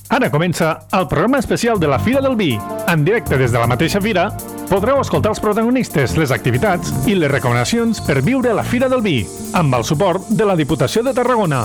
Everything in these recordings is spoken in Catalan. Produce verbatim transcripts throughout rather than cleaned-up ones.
Ara comença el programa especial de la Fira del Vi. En directe des de la mateixa fira, podreu escoltar els protagonistes, les activitats i les recomanacions per viure la Fira del Vi, amb el suport de la Diputació de Tarragona.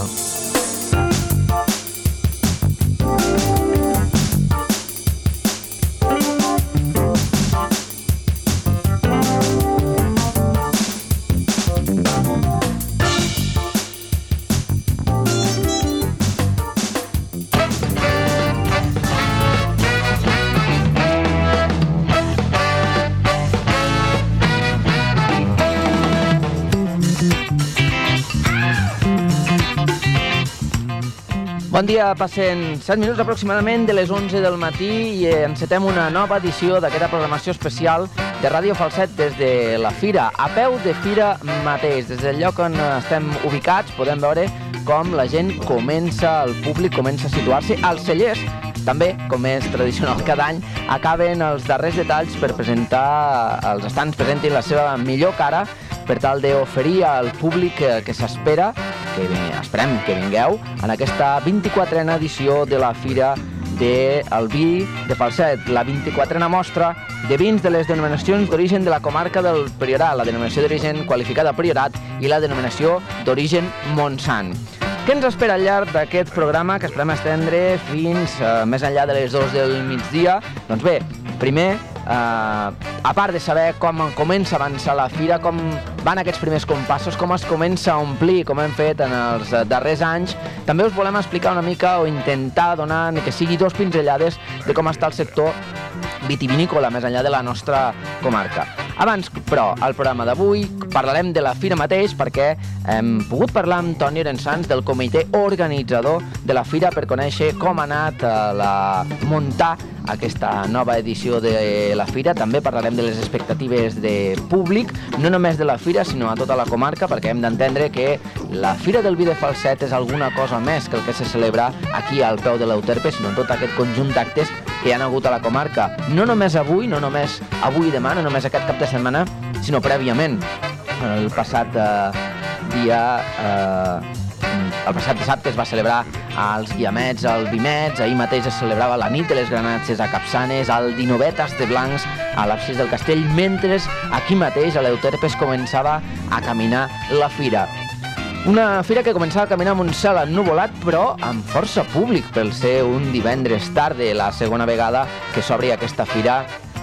Bon dia, passen set minuts aproximadament de les onze del matí i encetem una nova edició d'aquesta programació especial de Ràdio Falset des de la Fira, a peu de Fira mateix. Des del lloc on estem ubicats podem veure com la gent comença, el públic comença a situar-se. Els cellers, també, com és tradicional cada any, acaben els darrers detalls per presentar, els estants presentin la seva millor cara per tal d'oferir al públic que, que s'espera, que esperem que vingueu, en aquesta vint-i-quatrena edició de la Fira del Vi de Falset, la vint-i-quatrena mostra de vins de les denominacions d'origen de la comarca del Priorat, la denominació d'origen qualificada Priorat i la denominació d'origen Montsant. Què ens espera al llarg d'aquest programa, que esperem estendre fins uh, més enllà de les dues del migdia? Doncs bé, primer, uh, a part de saber com comença a avançar la Fira, com van aquests primers compassos, com es comença a omplir, com hem fet en els darrers anys, també us volem explicar una mica o intentar donar, ni que sigui dos pinzellades, de com està el sector vitivinícola més enllà de la nostra comarca. Abans, però, al programa d'avui parlarem de la Fira mateix perquè hem pogut parlar amb Toni Orensanz del comitè organitzador de la Fira per conèixer com ha anat a la muntar aquesta nova edició de la Fira. També parlarem de les expectatives de públic, no només de la Fira, sinó a tota la comarca, perquè hem d'entendre que la Fira del Vi de Falset és alguna cosa més que el que se celebra aquí al peu de l'Euterpe, sinó tot aquest conjunt d'actes que hi ha hagut a la comarca. No només avui, no només avui i demà, no només aquest cap de setmana, sinó prèviament. El passat eh, dia... Eh, el passat dissabte es va celebrar els Guiamets, el Vimets, ahir mateix es celebrava la nit de les granatges a Capçanes, el dinovè Tas de Blancs a l'absis del castell, mentre aquí mateix a l'Euterpe es començava a caminar la Fira. Una fira que començava a caminar amb un cel ennuvolat, però amb força públic, pel ser un divendres tarda, la segona vegada que s'obri aquesta fira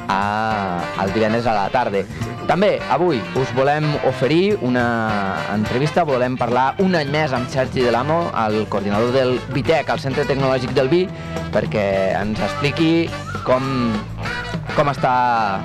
a, el divendres a la tarda. També avui us volem oferir una entrevista, volem parlar un any més amb Sergi de l'Amo, el coordinador del Vitec, al Centre Tecnològic del Vi, perquè ens expliqui com, com està...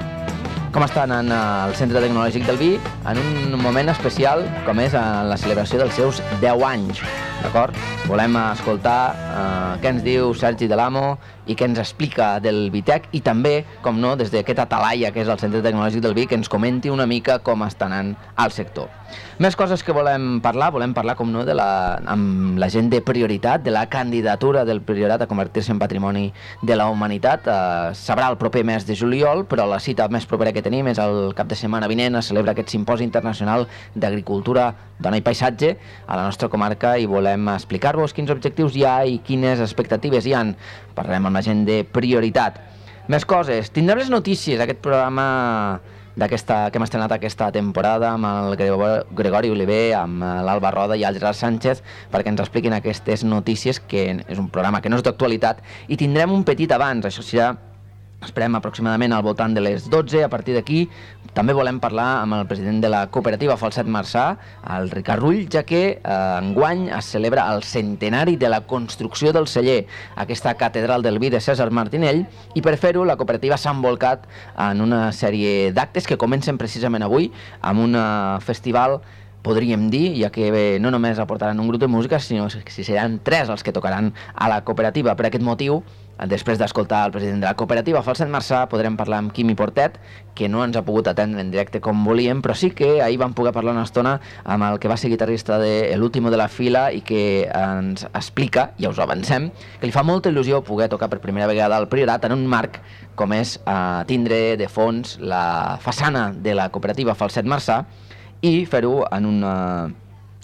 com està anant el Centre Tecnològic del Vi en un moment especial com és la celebració dels seus deu anys. D'acord? Volem escoltar eh, què ens diu Sergi de l'Amo i què ens explica del Vitec i també, com no, des d'aquest Atalaia que és el Centre Tecnològic del Vi, que ens comenti una mica com està anant al sector. Més coses que volem parlar, volem parlar, com no, de la, amb la gent de Prioritat, de la candidatura del Priorat a convertir-se en patrimoni de la humanitat. Eh, sabrà el proper mes de juliol, però la cita més propera que tenim és el cap de setmana vinent, es celebra aquest simposi internacional d'agricultura, dona i paisatge a la nostra comarca i volem explicar-vos quins objectius hi ha i quines expectatives hi ha. Parlarem amb la gent de Prioritat. Més coses, tindrem les notícies, aquest programa d'aquesta que hem estrenat aquesta temporada amb el Gregori Oliver, amb l'Alba Roda i el Gerard Sánchez, perquè ens expliquin aquestes notícies, que és un programa que no és d'actualitat, i tindrem un petit abans, això serà, esperem aproximadament al voltant de les dotze. A partir d'aquí també volem parlar amb el president de la cooperativa Falset Marçà, el Ricard Rull, ja que eh, enguany es celebra el centenari de la construcció del celler, aquesta catedral del vi de César Martinell, i per fer-ho la cooperativa s'ha envolcat en una sèrie d'actes que comencen precisament avui amb un festival, podríem dir, ja que bé, no només aportaran un grup de música, sinó que si seran tres els que tocaran a la cooperativa. Per aquest motiu, després d'escoltar el president de la cooperativa Falset Marçà, podrem parlar amb Quimi Portet, que no ens ha pogut atendre en directe com volíem, però sí que ahir vam poder parlar una estona amb el que va ser guitarrista de l'Último de la Fila i que ens explica, ja us ho avancem, que li fa molta il·lusió poder tocar per primera vegada al Priorat en un marc com és eh, tindre de fons la façana de la cooperativa Falset Marçà i fer-ho en una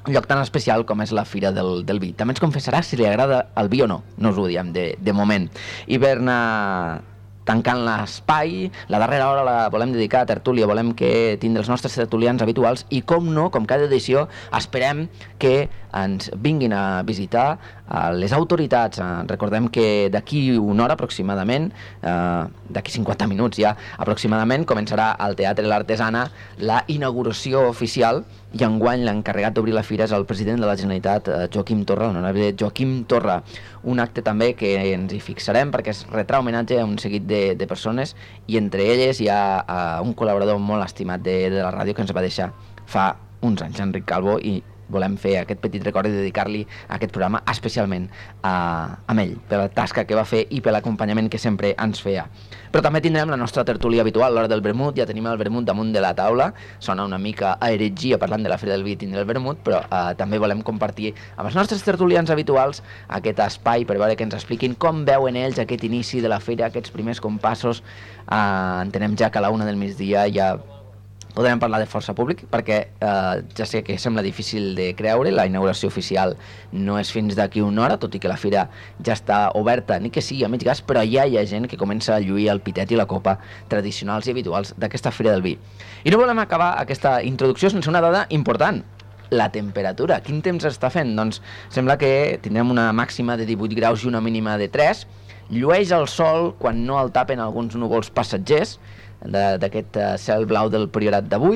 un lloc tan especial com és la Fira del, del Vi. També ens confessarà si li agrada el vi o no, no us ho diem de, de moment. I per anar tancant l'espai, la darrera hora la volem dedicar a tertúlia, volem que tindre els nostres tertulians habituals i, com no, com cada edició, esperem que ens vinguin a visitar uh, les autoritats. Uh, recordem que d'aquí una hora aproximadament, uh, d'aquí cinquanta minuts ja aproximadament, començarà al Teatre l'Artesana la inauguració oficial, i enguany l'encarregat d'obrir la fira és el president de la Generalitat, uh, Joaquim Torra, l'honorable Joaquim Torra. Un acte també que ens hi fixarem perquè es retrà homenatge a un seguit de, de persones, i entre elles hi ha uh, un col·laborador molt estimat de, de la ràdio que ens va deixar fa uns anys, Enric Calvo, i volem fer aquest petit record i dedicar-li aquest programa especialment a, a ell, per la tasca que va fer i per l'acompanyament que sempre ens feia. Però també tindrem la nostra tertúlia habitual, l'hora del vermut. Ja tenim el vermut damunt de la taula, sona una mica a heretgia parlant de la Fira del Vi i tindre el vermut, però eh, també volem compartir amb els nostres tertulians habituals aquest espai per veure que ens expliquin com veuen ells aquest inici de la fira, aquests primers compassos. Eh, entenem ja que a la una del migdia ja podrem parlar de força públic, perquè eh, ja sé que sembla difícil de creure, la inauguració oficial no és fins d'aquí una hora, tot i que la fira ja està oberta, ni que sigui a mig gas, però ja hi ha gent que comença a lluir el pitet i la copa tradicionals i habituals d'aquesta Fira del Vi. I no volem acabar aquesta introducció sense una dada important: la temperatura. Quin temps està fent? Doncs sembla que tindrem una màxima de divuit graus i una mínima de tres. Llueix el sol quan no el tapen alguns núvols passatgers d'aquest cel blau del Priorat d'avui.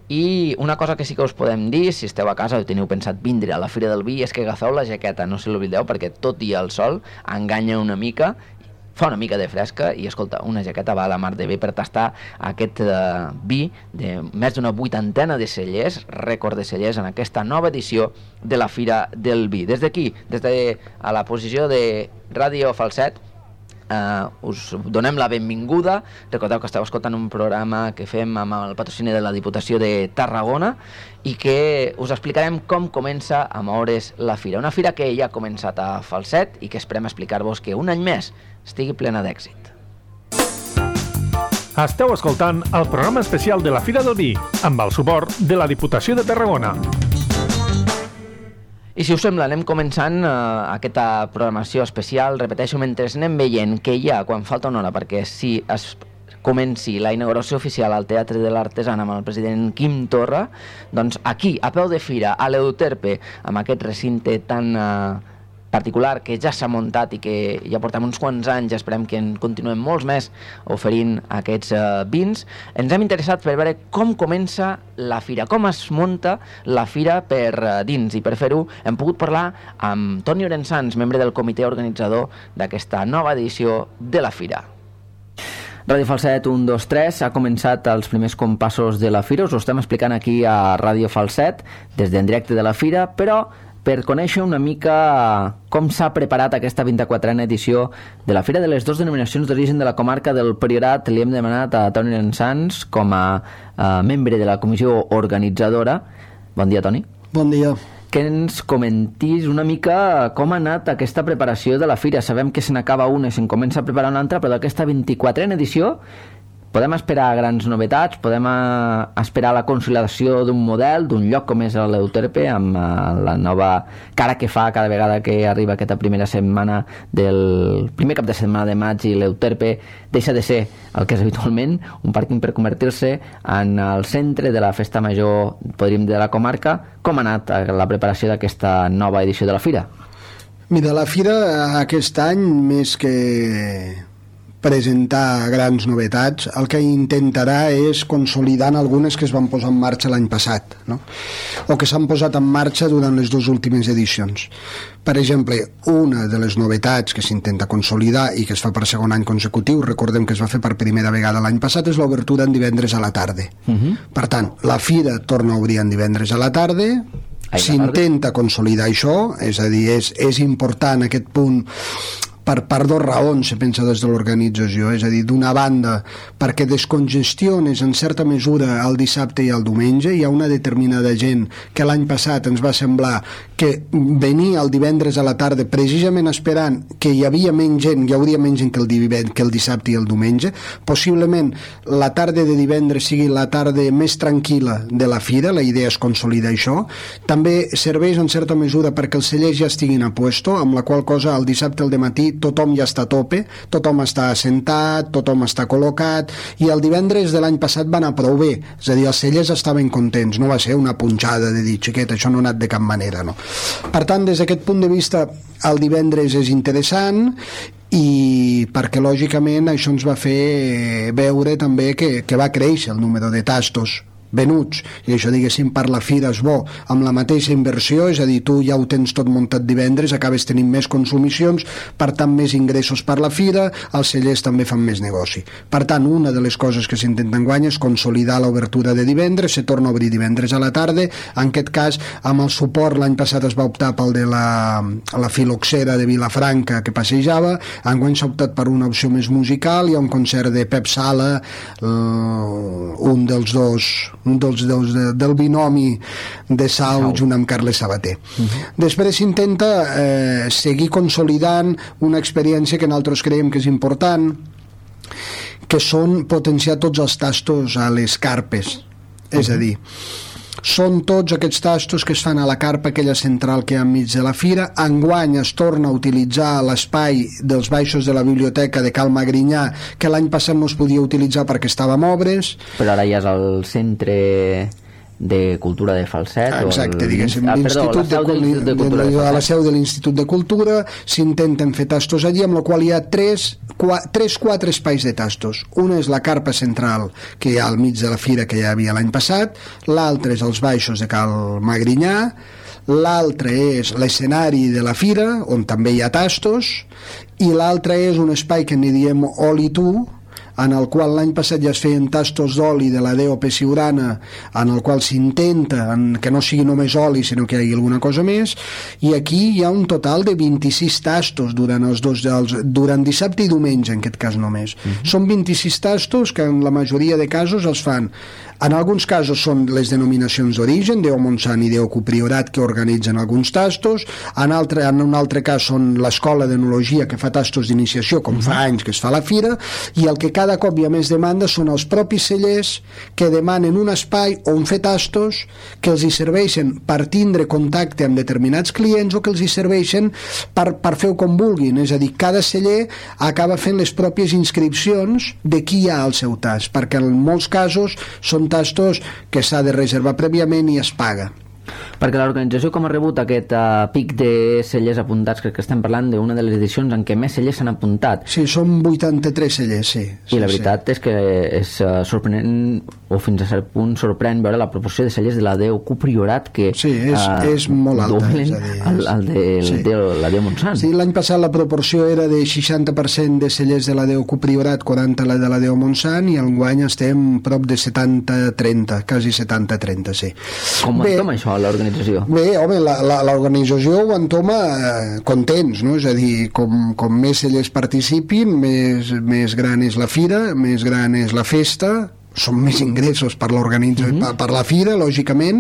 I una cosa que sí que us podem dir, si esteu a casa o teniu pensat vindre a la Fira del Vi, és que agafeu la jaqueta, no se l'oblideu, perquè tot i el sol enganya una mica, fa una mica de fresca, i escolta, una jaqueta va a la mar de bé per tastar aquest uh, vi de més d'una vuitantena de cellers, rècord de cellers en aquesta nova edició de la Fira del Vi. Des d'aquí, des de a la posició de Ràdio Falset, Uh, us donem la benvinguda. Recordeu que esteu escoltant un programa que fem amb el patrocini de la Diputació de Tarragona i que us explicarem com comença a moure's la fira. Una fira que ja ha començat a Falset i que esperem explicar-vos que un any més estigui plena d'èxit. Esteu escoltant el programa especial de la Fira del Vi amb el suport de la Diputació de Tarragona. I si us sembla, anem començant eh, aquesta programació especial. Repeteixo, mentre anem veient que hi ha, quan falta una hora, perquè si es comenci la inauguració oficial al Teatre de l'Artesana amb el president Quim Torra, doncs aquí, a peu de fira, a l'Euterpe, amb aquest recinte tan eh, particular que ja s'ha muntat i que ja portem uns quants anys, esperem que en continuem molts més oferint aquests eh, vins, ens hem interessat per veure com comença la fira, com es munta la fira per eh, dins, i per fer-ho hem pogut parlar amb Toni Orensans, membre del comitè organitzador d'aquesta nova edició de la fira. Ràdio Falset un, dos, tres ha començat els primers compassos de la fira, us ho estem explicant aquí a Ràdio Falset des d'en directe de la fira, però per conèixer una mica com s'ha preparat aquesta vint-i-quatrena edició de la Fira de les dues denominacions d'origen de la comarca del Priorat, li hem demanat a Toni Orensans, com a, a membre de la comissió organitzadora. Bon dia, Toni. Bon dia. Que ens comentis una mica com ha anat aquesta preparació de la fira. Sabem que se n'acaba una i se'n comença a preparar una altra, però d'aquesta vint-i-quatrena edició podem esperar grans novetats, podem a, esperar la consolidació d'un model, d'un lloc com és l'Euterpe, amb a, la nova cara que fa cada vegada que arriba aquesta primera setmana del primer cap de setmana de maig, i l'Euterpe deixa de ser el que és habitualment un pàrquing per convertir-se en el centre de la festa major, podríem dir, de la comarca. Com ha anat la preparació d'aquesta nova edició de la fira? Mira, la fira aquest any, més que presentar grans novetats, el que intentarà és consolidar algunes que es van posar en marxa l'any passat, no? O que s'han posat en marxa durant les dues últimes edicions. Per exemple, una de les novetats que s'intenta consolidar i que es fa per segon any consecutiu, recordem que es va fer per primera vegada l'any passat, és l'obertura en divendres a la tarda. Uh-huh. Per tant, la fira torna a obrir en divendres a la tarda, s'intenta consolidar això, és a dir, és, és important aquest punt per, per dues raons, se pensa des de l'organització, és a dir, d'una banda, perquè descongestiones en certa mesura el dissabte i el diumenge. Hi ha una determinada gent que l'any passat ens va semblar que venia el divendres a la tarda precisament esperant que hi havia menys gent, hi hauria menys gent que el, divendres, que el dissabte i el diumenge. Possiblement la tarda de divendres sigui la tarda més tranquil·la de la fira, la idea és consolidar això. També serveix en certa mesura perquè els cellers ja estiguin a puesto, amb la qual cosa el dissabte al dematí tothom ja està a tope, tothom està assentat, tothom està col·locat, i el divendres de l'any passat va anar prou bé, és a dir, els cellers estaven contents, no va ser una punxada de dir, xiquet, això no ha anat de cap manera, no. Per tant, des d'aquest punt de vista, el divendres és interessant, i perquè lògicament això ens va fer veure també que, que va créixer el número de tastos venuts, i això diguéssim per la fira és bo, amb la mateixa inversió, és a dir, tu ja ho tens tot muntat divendres, acabes tenint més consumicions, per tant més ingressos per la fira, els cellers també fan més negoci. Per tant, una de les coses que s'intenta enguany és consolidar l'obertura de divendres, se torna a obrir divendres a la tarda, en aquest cas amb el suport, l'any passat es va optar pel de la, la filoxera de Vilafranca que passejava, enguany s'ha optat per una opció més musical, hi ha un concert de Pep Sala, un dels dos un dels dos de, del binomi de Sau junt amb Carles Sabater. Uh-huh. Després s'intenta eh, seguir consolidant una experiència que nosaltres creiem que és important, que són potenciar tots els tastos a les carpes. Uh-huh. És a dir, són tots aquests tastos que es fan a la carpa aquella central que hi ha enmig de la fira. Enguany es torna a utilitzar l'espai dels baixos de la biblioteca de Cal Magrinyà, que l'any passat no es podia utilitzar perquè estava en obres. Però ara ja és el centre de Cultura de Falset. Exacte, el... diguéssim, ah, perdó, la seu de l'Institut de Cultura de Falset. A la seu de l'Institut de Cultura s'intenten fer tastos allí, amb la qual hi ha tres, qua, tres, quatre espais de tastos. Una és la carpa central que hi ha al mig de la fira que ja havia l'any passat, l'altre és els baixos de Cal Magrinyà, l'altre és l'escenari de la fira, on també hi ha tastos, i l'altre és un espai que n'hi diem Oli Tu, en el qual l'any passat ja es feien tastos d'oli de la D O P Siurana, en el qual s'intenta que no sigui només oli, sinó que hi hagi alguna cosa més, i aquí hi ha un total de vint-i-sis tastos durant els dos dels, durant dissabte i diumenge, en aquest cas només. Uh-huh. Són vint-i-sis tastos que en la majoria de casos els fan. En alguns casos són les denominacions d'origen, Déu Montsant i Déu Copriorat, que organitzen alguns tastos, en, altre, en un altre cas són l'Escola d'Enologia, que fa tastos d'iniciació, com fa anys que es fa la fira, i el que cada cop hi ha més demanda són els propis cellers que demanen un espai on fer tastos que els hi serveixen per tindre contacte amb determinats clients o que els hi serveixen per, per fer-ho com vulguin, és a dir, cada celler acaba fent les pròpies inscripcions de qui hi ha al seu tast, perquè en molts casos són tastos que s'ha de reservar prèviament i es paga. Perquè l'organització com ha rebut aquest uh, pic de cellers apuntats, que, que estem parlant d'una de les edicions en què més cellers s'han apuntat. Sí, són vuitanta-tres cellers, sí. I sí, la veritat sí. és que és uh, sorprenent, o fins a cert punt sorprèn veure la proporció de cellers de la Déu Copriorat que sí, és, uh, és molt alta, doblen és dir, el, el de, sí. de la Déu Montsant. Sí, l'any passat la proporció era de seixanta per cent de cellers de la Déu Copriorat, quaranta la de la Déu Montsant, i enguany estem prop de setanta trenta, quasi setanta trenta, sí. Com Bé, entoma això l'organització? Bé, home, l'organització ho entoma eh, contents, no? És a dir, com, com més cellers participin, més, més gran és la fira, més gran és la festa, són més ingressos per l'organització, mm-hmm. per, per la fira, lògicament,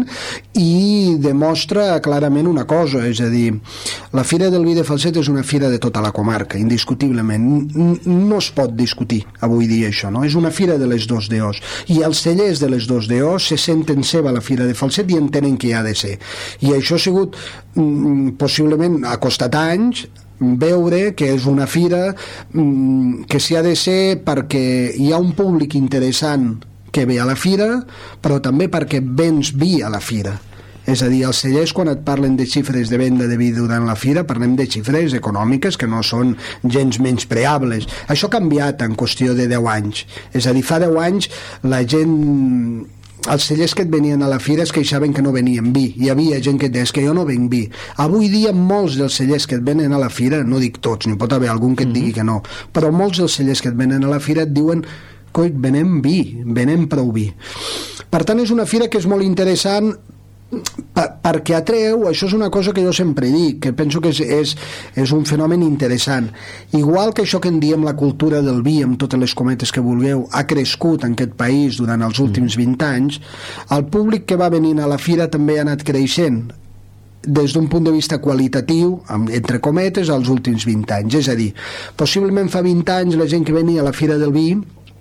i demostra clarament una cosa, és a dir, la Fira del Vi de Falset és una fira de tota la comarca, indiscutiblement. No es pot discutir avui dia això, no? És una fira de les dos D Os, i els cellers de les dos D Os se senten seva la Fira de Falset i entenen que hi ha de ser. I això ha sigut, mm, possiblement, ha costat anys, veure que és una fira mm, que s'hi ha de ser perquè hi ha un públic interessant que ve a la fira, però també perquè vens vi a la fira. És a dir, els cellers, quan et parlen de xifres de venda de vi durant la fira, parlem de xifres econòmiques que no són gens menyspreables. Això ha canviat en qüestió de deu anys. És a dir, fa deu anys la gent... els cellers que et venien a la fira es queixaven que no venien vi. Hi havia gent que et deia que jo no venc vi. Avui dia molts dels cellers que et venen a la fira, no dic tots, n'hi pot haver algun que et digui que no, però molts dels cellers que et venen a la fira et diuen coi, venem vi, venem prou vi. Per tant, és una fira que és molt interessant per, perquè atreu, això és una cosa que jo sempre dic, que penso que és, és, és un fenomen interessant. Igual que això que en diem la cultura del vi, amb totes les cometes que vulgueu, ha crescut en aquest país durant els últims vint anys, el públic que va venint a la fira també ha anat creixent des d'un punt de vista qualitatiu, entre cometes, als últims vint anys. És a dir, possiblement fa vint anys la gent que venia a la Fira del Vi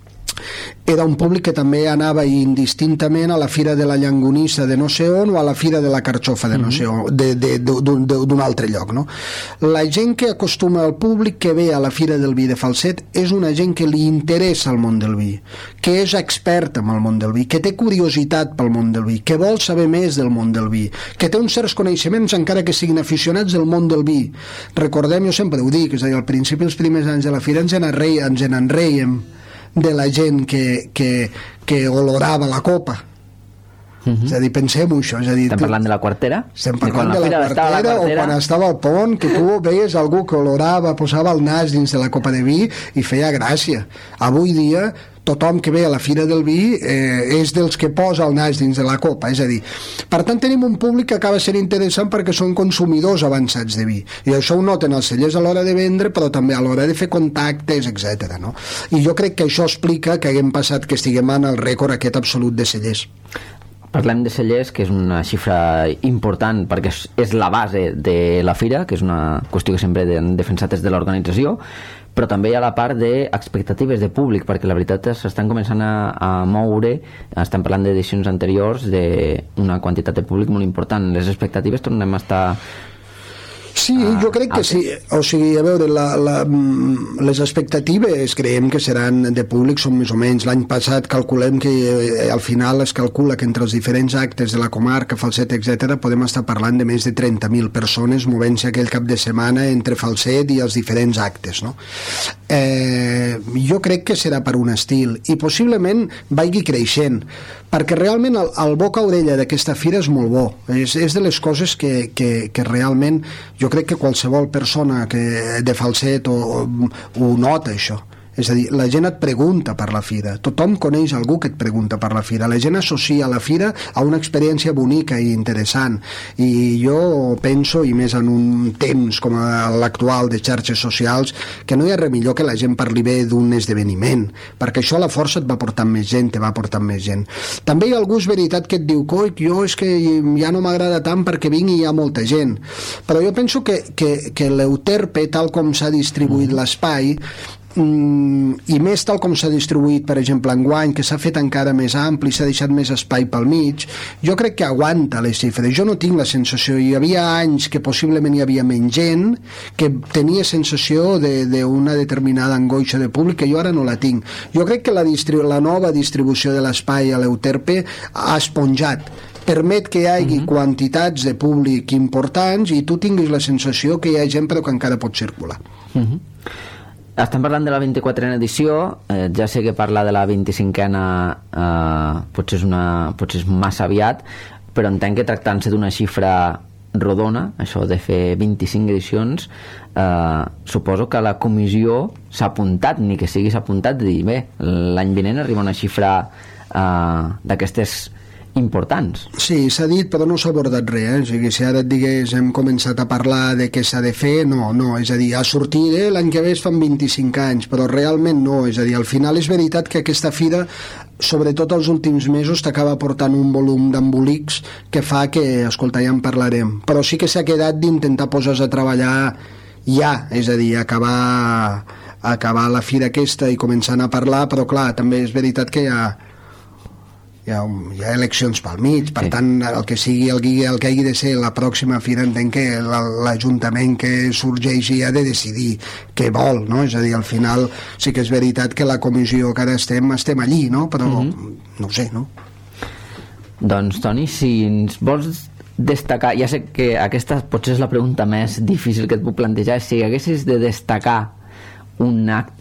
era un públic que també anava indistintament a la Fira de la Llangonissa de no sé on o a la Fira de la Carxofa de no sé on, d'un altre lloc, no? La gent que acostuma al públic que ve a la Fira del Vi de Falset és una gent que li interessa el món del vi, que és experta en el món del vi, que té curiositat pel món del vi, que vol saber més del món del vi, que té uns certs coneixements encara que siguin aficionats del món del vi. Recordem, jo sempre ho dic, és a dir, al principi, els primers anys de la Fira ens en ens en enreiem de la gent que, que, que olorava la copa. Uh-huh. És a dir, pensem-ho això. És a dir, estem tu, parlant de la quartera? Estem parlant de la, de la, quartera, la quartera o quan estava al pont, que tu veies algú que olorava, posava el nas dins de la copa de vi i feia gràcia. Avui dia tothom que ve a la Fira del Vi eh, és dels que posa el nas dins de la copa, és a dir, per tant tenim un públic que acaba sent interessant perquè són consumidors avançats de vi, i això ho noten els cellers a l'hora de vendre, però també a l'hora de fer contactes, etcètera, no? I jo crec que això explica que haguem passat, que estiguem en el rècord aquest absolut de cellers. Parlem de cellers, que és una xifra important perquè és la base de la fira, que és una qüestió que sempre han defensat des de l'organització, però també hi ha la part d'expectatives de públic, perquè la veritat s'estan començant a, a moure, estem parlant d'edicions anteriors, d'una quantitat de públic molt important. Les expectatives tornem a estar... Sí, jo crec que sí. O sigui, a veure, la, la, les expectatives creiem que seran de públic, són més o menys. L'any passat calculem que eh, al final es calcula que entre els diferents actes de la comarca, Falset, etcètera, podem estar parlant de més de trenta mil persones movent-se aquell cap de setmana entre Falset i els diferents actes, no? Eh, jo crec que serà per un estil i possiblement vagi creixent, perquè realment el, el boca-orella d'aquesta fira és molt bo. És, és de les coses que, que, que realment jo crec que qualsevol persona que de Falset o, o, ho nota, això. És a dir, la gent et pregunta per la fira, tothom coneix algú que et pregunta per la fira, la gent associa la fira a una experiència bonica i interessant, i jo penso, i més en un temps com l'actual de xarxes socials, que no hi ha res millor que la gent parli bé d'un esdeveniment, perquè això a la força et va portant més gent, te va portant més gent. També hi ha algú, és veritat, que et diu coi, jo és que ja no m'agrada tant perquè vinc i hi ha molta gent, però jo penso que, que, que l'Euterpe, tal com s'ha distribuït mm. l'espai, i més tal com s'ha distribuït, per exemple, enguany, que s'ha fet encara més ampli, s'ha deixat més espai pel mig, jo crec que aguanta les xifres. Jo no tinc la sensació, hi havia anys que possiblement hi havia menys gent, que tenia sensació d'una de, determinada angoixa de públic, que jo ara no la tinc. Jo crec que la, la nova distribució de l'espai a l'Euterpe ha esponjat, permet que hi hagi uh-huh. quantitats de públic importants i tu tinguis la sensació que hi ha gent però que encara pot circular. Uh-huh. Estem parlant de la vint-i-quatrena edició, eh, ja sé que parlar de la vint-i-cinquena eh, potser, és una, potser és massa aviat, però entenc que tractant-se d'una xifra rodona, això de fer vint-i-cinc edicions, eh, suposo que la comissió s'ha apuntat, ni que sigui s'ha apuntat de dir, bé, l'any vinent arriba una xifra eh, d'aquestes importants. Sí, s'ha dit, però no s'ha abordat res, eh? O sigui, si ara et digués hem començat a parlar de què s'ha de fer, no, no, és a dir, a sortir eh, l'any que ve es fan vint-i-cinc anys, però realment no, és a dir, al final és veritat que aquesta fira, sobretot els últims mesos, t'acaba portant un volum d'embolics que fa que, escolta, ja en parlarem, però sí que s'ha quedat d'intentar posar-se a treballar ja, és a dir, acabar acabar la fira aquesta i començant a parlar, però clar, també és veritat que hi ha Hi ha, hi ha eleccions pel mig, per sí. tant el que sigui el, el que hagi de ser la pròxima fira, entenc que l'Ajuntament que sorgeixi ha de decidir què vol, no? És a dir, al final sí que és veritat que la comissió que ara estem, estem allí, no? Però mm-hmm. no ho sé, no? Doncs Toni, si ens vols destacar, ja sé que aquesta potser és la pregunta més difícil que et puc plantejar, si haguessis de destacar un acte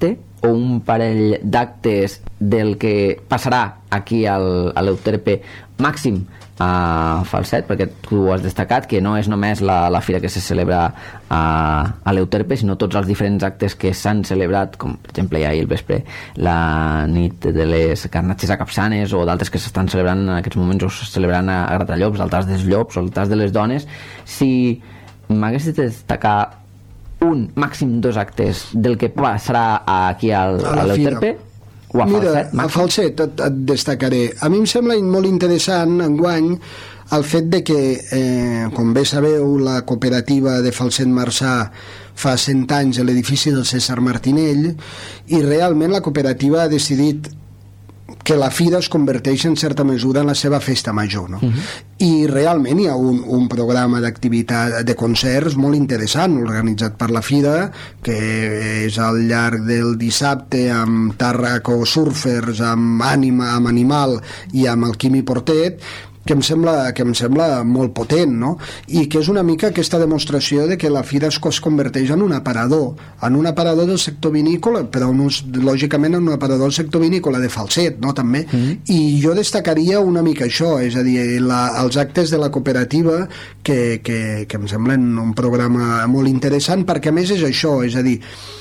o un parell d'actes del que passarà aquí al, a l'Euterpe màxim a Falset, perquè tu has destacat que no és només la, la fira que se celebra a, a l'Euterpe, sinó tots els diferents actes que s'han celebrat, com per exemple ahir al vespre la nit de les carnatges a Capçanes, o d'altres que s'estan celebrant en aquests moments, o se celebrant a Gratallops, altars dels llops o altars de les dones. Si m'haguessis de destacar un, màxim dos actes del que passarà aquí al, a l'Euterpe, o a Mira, Falset, a Falset et, et destacaré. A mi em sembla molt interessant enguany el fet de que, eh, com bé sabeu, la cooperativa de Falset Marçà fa cent anys a l'edifici del César Martinell, i realment la cooperativa ha decidit que la fira es converteix en certa mesura en la seva festa major, no? Uh-huh. I realment hi ha un, un programa d'activitat, de concerts molt interessant organitzat per la fira, que és al llarg del dissabte amb Tàrraco Surfers, amb Ànima, amb Animal i amb el Quimi Portet, que em sembla, que em sembla molt potent, no? I que és una mica aquesta demostració de que la fira es, es converteix en un aparador, en un aparador del sector vinícola, però un, lògicament en un aparador del sector vinícola de Falset, no? També. Mm-hmm. I jo destacaria una mica això, és a dir, la, els actes de la cooperativa que, que, que em semblen un programa molt interessant, perquè a més és això, és a dir,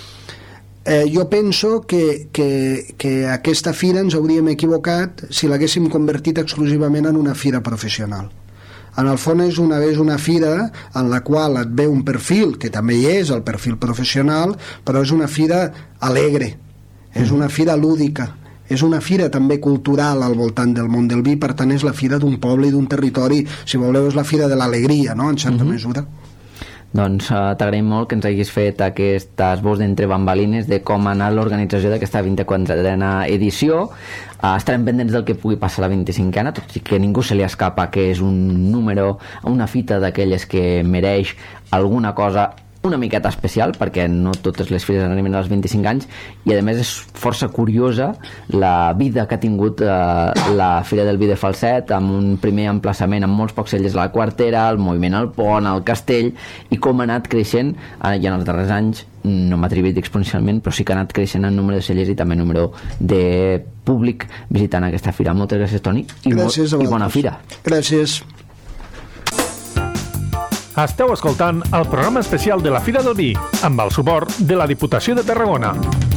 Eh, jo penso que, que, que aquesta fira ens hauríem equivocat si l'haguéssim convertit exclusivament en una fira professional. En el fons és una, és una fira en la qual et ve un perfil, que també hi és el perfil professional, però és una fira alegre, és una fira lúdica, és una fira també cultural al voltant del món del vi, per tant és la fira d'un poble i d'un territori, si voleu és la fira de l'alegria, no?, en certa mm-hmm. mesura. Doncs uh, t'agraïm molt que ens hagis fet aquest esbós d'entre bambalines de com ha anat l'organització d'aquesta vint-i-quatrena edició. Uh, estarem pendents del que pugui passar la vint-i-cinquena, tot i que ningú se li escapa que és un número, una fita d'aquelles que mereix alguna cosa una miqueta especial, perquè no totes les fires arriben als vint-i-cinc anys, i a més és força curiosa la vida que ha tingut eh, la Fira del Vi de Falset, amb un primer emplaçament amb molts pocs cellers a la Quartera, el moviment al pont, al castell, i com ha anat creixent eh, ja en els darrers anys, no m'ha atrevit exponencialment, però sí que ha anat creixent en número de cellers i també número de públic visitant aquesta fira. Moltes gràcies, Toni, i, gràcies i bona fira. Gràcies. Esteu escoltant el programa especial de la Fira del Vi, amb el suport de la Diputació de Tarragona.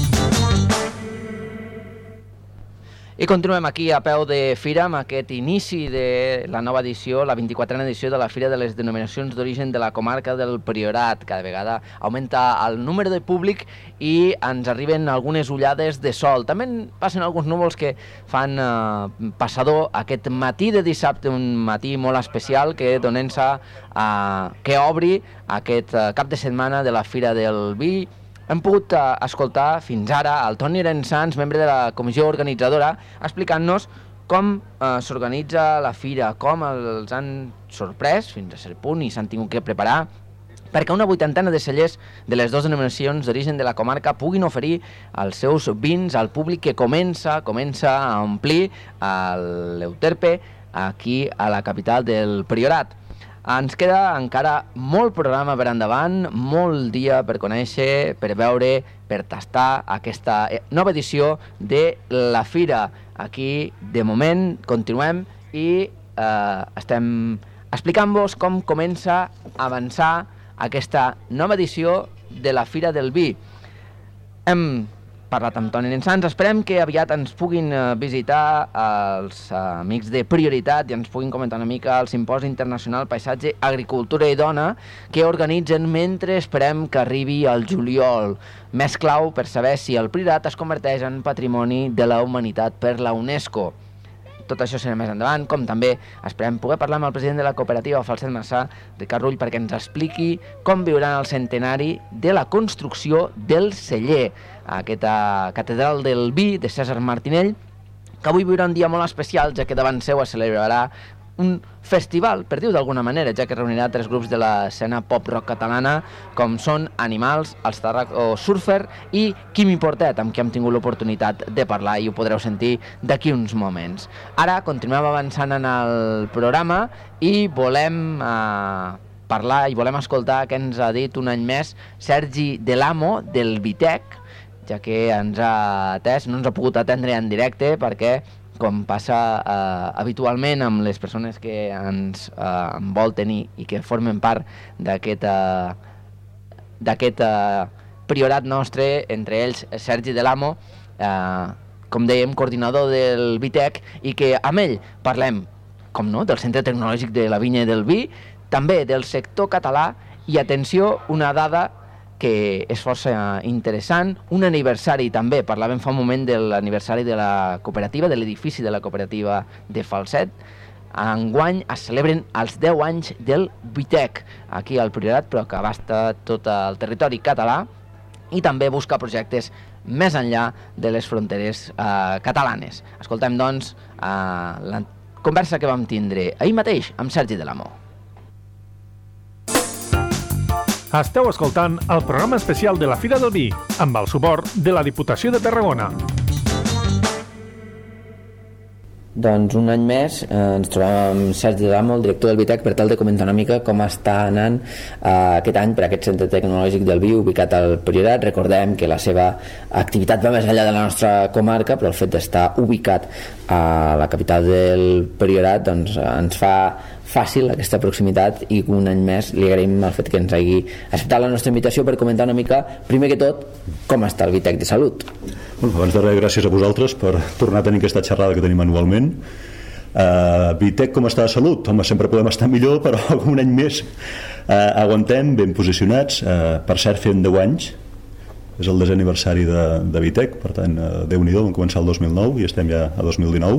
I continuem aquí a peu de fira amb aquest inici de la nova edició, la vint-i-quatrena edició de la Fira de les Denominacions d'Origen de la comarca del Priorat. Cada vegada augmenta el número de públic i ens arriben algunes ullades de sol. També passen alguns núvols que fan eh, passador aquest matí de dissabte, un matí molt especial que donen-se a que obri aquest eh, cap de setmana de la Fira del Vi. Hem pogut uh, escoltar fins ara el Toni Arensans, membre de la comissió organitzadora, explicant-nos com uh, s'organitza la fira, com els han sorprès fins a cert punt i s'han tingut que preparar perquè una vuitantena de cellers de les dues denominacions d'origen de la comarca puguin oferir els seus vins al públic que comença, comença a omplir l'Euterpe aquí a la capital del Priorat. Ens queda encara molt programa per endavant, molt dia per conèixer, per veure, per tastar aquesta nova edició de la Fira. Aquí, de moment, continuem i eh, estem explicant-vos com comença a avançar aquesta nova edició de la Fira del Vi. Hem parlat amb Toni Arensans, esperem que aviat ens puguin visitar els amics de Prioritat i ens puguin comentar una mica el Simposi Internacional Paisatge, Agricultura i Dona que organitzen mentre esperem que arribi el juliol. Més clau per saber si el Priorat es converteix en Patrimoni de la Humanitat per la UNESCO. Tot això serà més endavant, com també esperem poder parlar amb el president de la cooperativa Falset Marçà, Ricard Rull, perquè ens expliqui com viuran el centenari de la construcció del celler, aquesta catedral del vi de César Martinell, que avui viurà un dia molt especial, ja que davant seu es celebrarà un festival, per dir-ho d'alguna manera, ja que reunirà tres grups de l'escena pop-rock catalana, com són Animals, els Tàrraco Surfer i Quimi Portet, amb qui hem tingut l'oportunitat de parlar i ho podreu sentir d'aquí uns moments. Ara continuem avançant en el programa i volem eh, parlar i volem escoltar què ens ha dit un any més Sergi Delamo, del Vitec, ja que ens ha atès, no ens ha pogut atendre en directe perquè, com passa eh, habitualment amb les persones que ens eh, envolten i, i que formen part d'aquest eh, d'aquest eh, priorat nostre, entre ells Sergi Delamo, eh, com dèiem, coordinador del Vitec, i que amb ell parlem, com no, del Centre Tecnològic de la Vinya i del Vi, també del sector català, i atenció, una dada que és força interessant, un aniversari també, parlàvem fa un moment de l'aniversari de la cooperativa, de l'edifici de la cooperativa de Falset. Enguany es celebren els deu anys del Vitec, aquí al Priorat, però que abasta tot el territori català, i també busca projectes més enllà de les fronteres eh, catalanes. Escoltem, doncs, eh, la conversa que vam tindre ahir mateix amb Sergi Delamo. Esteu escoltant el programa especial de la Fira del Vi, amb el suport de la Diputació de Tarragona. Doncs un any més eh, ens trobem amb Sergi Delamo, el director del Vitec, per tal de comentar una mica com està anant eh, aquest any per aquest centre tecnològic del Vi ubicat al Priorat. Recordem que la seva activitat va més enllà de la nostra comarca, però el fet d'estar ubicat a la capital del Priorat doncs, ens fa fàcil aquesta proximitat, i un any més li agraïm el fet que ens hagi acceptat la nostra invitació per comentar una mica, primer que tot, com està el Vitec de Salut. Bueno, abans de res, gràcies a vosaltres per tornar a tenir aquesta xerrada que tenim anualment. Uh, Vitec, com està de salut? Home, sempre podem estar millor, però un any més uh, aguantem, ben posicionats. Uh, per cert, fem deu anys, és el desè aniversari de, de Vitec, per tant, uh, Déu-n'hi-do, vam començar el dos mil nou i estem ja a dos mil dinou.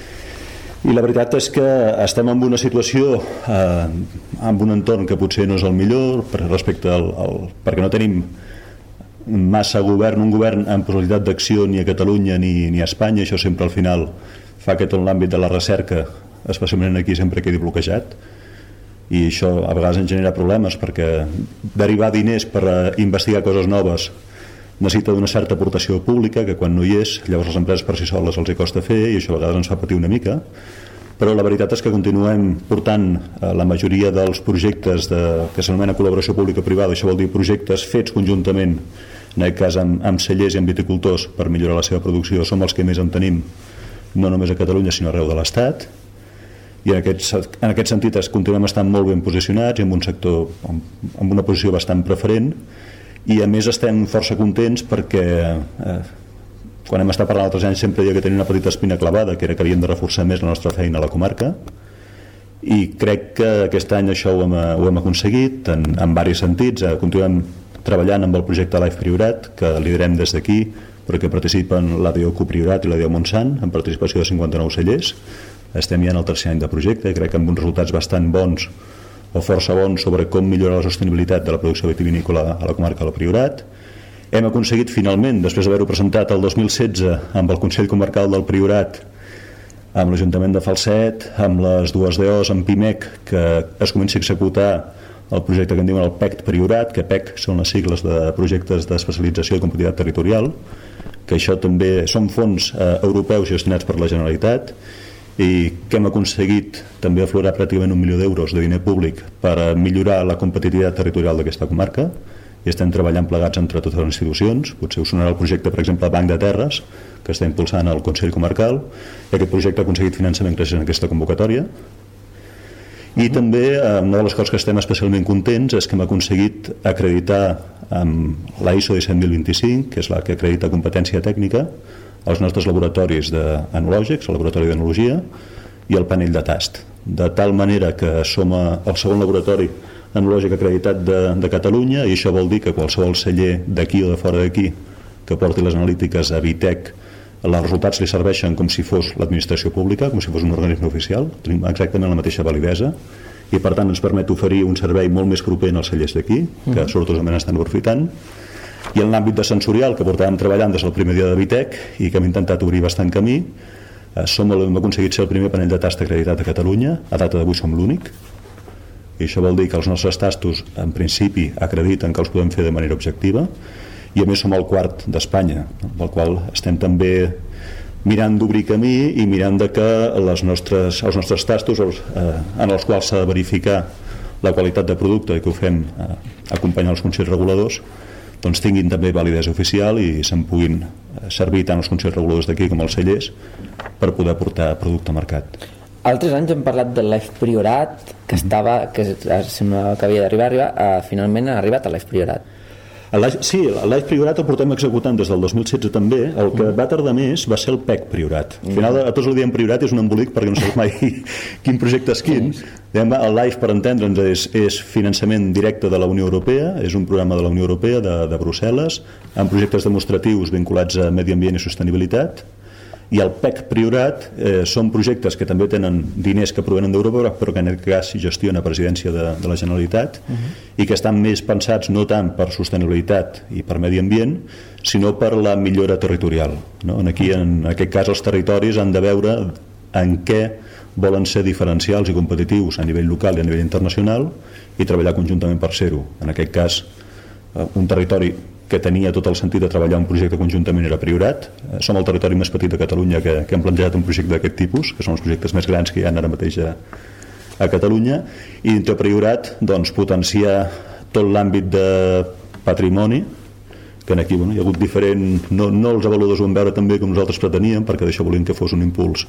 I la veritat és que estem en una situació, eh, en un entorn que potser no és el millor, per respecte al, al, perquè no tenim massa govern, un govern amb possibilitat d'acció ni a Catalunya ni, ni a Espanya. Això sempre al final fa que tot l'àmbit de la recerca, especialment aquí, sempre quedi bloquejat, i això a vegades ens genera problemes, perquè derivar diners per investigar coses noves necessita d'una certa aportació pública, que quan no hi és, llavors les empreses per si soles els hi costa fer, i això a vegades ens fa patir una mica. Però la veritat és que continuem portant la majoria dels projectes de, que s'anomena col·laboració pública-privada. Això vol dir projectes fets conjuntament, en aquest cas amb, amb cellers i amb viticultors, per millorar la seva producció. Som els que més en tenim, no només a Catalunya, sinó arreu de l'Estat. I en aquest, en aquest sentit continuem estant molt ben posicionats i en un sector amb una posició bastant preferent. I a més estem força contents perquè eh, quan hem estat parlant altres anys sempre hi havia que tenir una petita espina clavada, que era que havíem de reforçar més la nostra feina a la comarca, i crec que aquest any això ho hem, ho hem aconseguit en, en diversos sentits. Eh, continuem treballant amb el projecte Life Priorat, que liderem des d'aquí, perquè participen l'A D O Copriorat i l'A D O Montsant, amb participació de cinquanta-nou cellers. Estem ja en el tercer any de projecte, crec que amb uns resultats bastant bons o força bons sobre com millorar la sostenibilitat de la producció vitivinícola a la comarca del Priorat. Hem aconseguit finalment, després d'haver-ho presentat el dos mil setze amb el Consell Comarcal del Priorat, amb l'Ajuntament de Falset, amb les dues D Os, amb PIMEC, que es comenci a executar el projecte que en diuen el P E C Priorat, que P E C són les sigles de projectes d'especialització i competitivitat territorial, que això també són fons eh, europeus gestionats per la Generalitat, i que hem aconseguit també aflorar pràcticament un milió d'euros de diner públic per millorar la competitivitat territorial d'aquesta comarca, i estem treballant plegats entre totes les institucions. Potser us sonarà el projecte, per exemple, Banc de Terres, que està impulsant el Consell Comarcal, i aquest projecte ha aconseguit finançament gràcies a aquesta convocatòria. I també una de les coses que estem especialment contents és que hem aconseguit acreditar amb la I S O disset mil vint-i-cinc, que és la que acredita competència tècnica, els nostres laboratoris enològics, el laboratori d'enologia i el panell de tast, de tal manera que som el segon laboratori enològic acreditat de, de Catalunya, i això vol dir que qualsevol celler d'aquí o de fora d'aquí que porti les analítiques a Vitec, els resultats li serveixen com si fos l'administració pública, com si fos un organisme oficial, tenim exactament la mateixa validesa, i per tant ens permet oferir un servei molt més proper als cellers d'aquí, que sortosament estan aprofitant. I en l'àmbit de sensorial, que portàvem treballant des del primer dia de Vitec i que hem intentat obrir bastant camí, eh, som, hem aconseguit ser el primer panell de tast acreditat a Catalunya. A data d'avui som l'únic, i això vol dir que els nostres tastos en principi acrediten que els podem fer de manera objectiva, i a més som el quart d'Espanya, amb el qual estem també mirant d'obrir camí i mirant de que les nostres, els nostres tastos els, eh, en els quals s'ha de verificar la qualitat de producte, i que ho fem eh, acompanyant els consells reguladors, doncs tinguin també validesa oficial i se'n puguin servir tant els consells reguladors d'aquí com els cellers per poder portar producte a mercat. Altres anys hem parlat del Life Priorat, que estava, que semblava que havia d'arribar, arribar, uh, finalment ha arribat a Life Priorat. El Life, sí, el Life Priorat el portem executant des del dos mil setze també. El que va tardar més va ser el P E C Priorat. Al final a tots el diem Priorat és un embolic perquè no sabeu mai quin projecte és quin. El Life, per entendre'ns, és, és finançament directe de la Unió Europea, és un programa de la Unió Europea de, de Brussel·les, amb projectes demostratius vinculats a medi ambient i sostenibilitat. I el P E C Priorat eh, són projectes que també tenen diners que provenen d'Europa, però que en aquest cas gestiona Presidència de, de la Generalitat, uh-huh. i que estan més pensats no tant per sostenibilitat i per medi ambient, sinó per la millora territorial. No? Aquí, en aquest cas, els territoris han de veure en què volen ser diferencials i competitius a nivell local i a nivell internacional i treballar conjuntament per ser-ho. En aquest cas, eh, un territori que tenia tot el sentit de treballar un projecte conjuntament era Priorat. Som el territori més petit de Catalunya que, que hem plantejat un projecte d'aquest tipus, que són els projectes més grans que hi ha ara mateix a, a Catalunya, i dintre Priorat doncs, potenciar tot l'àmbit de patrimoni, que aquí bueno, hi ha hagut diferent, no, no els avaluadors ho van veure també com nosaltres preteníem, perquè d'això volíem que fos un impuls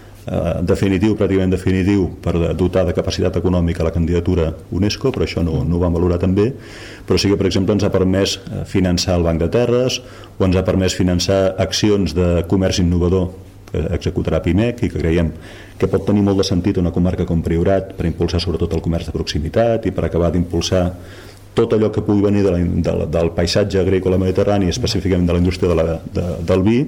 eh, definitiu, pràcticament definitiu, per dotar de capacitat econòmica la candidatura UNESCO, però això no, no ho vam valorar també, però sí que, per exemple, ens ha permès finançar el Banc de Terres o ens ha permès finançar accions de comerç innovador que executarà Pimec i que creiem que pot tenir molt de sentit una comarca com Priorat per impulsar sobretot el comerç de proximitat i per acabar d'impulsar tot allò que pugui venir de la, de, del paisatge agrícola mediterrani, específicament de la indústria de la, de, del vi,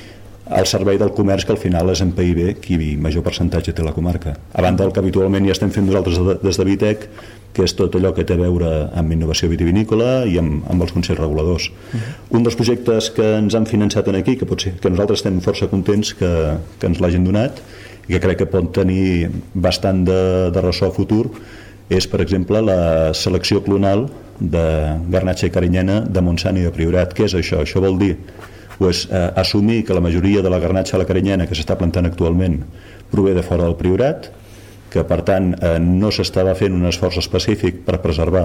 al servei del comerç, que al final és en P I B qui major percentatge té la comarca. A banda del que habitualment ja estem fent nosaltres des de Vitec, que és tot allò que té a veure amb innovació vitivinícola i amb, amb els consells reguladors. Uh-huh. Un dels projectes que ens han finançat aquí, que pot ser que nosaltres estem força contents que, que ens l'hagin donat i que crec que pot tenir bastant de, de ressò futur, és, per exemple, la selecció clonal de garnatxa i carinyena de Montsant i de Priorat. Què és això? Això vol dir pues, eh, assumir que la majoria de la garnatxa a la carinyena que s'està plantant actualment prové de fora del Priorat, que per tant eh, no s'estava fent un esforç específic per preservar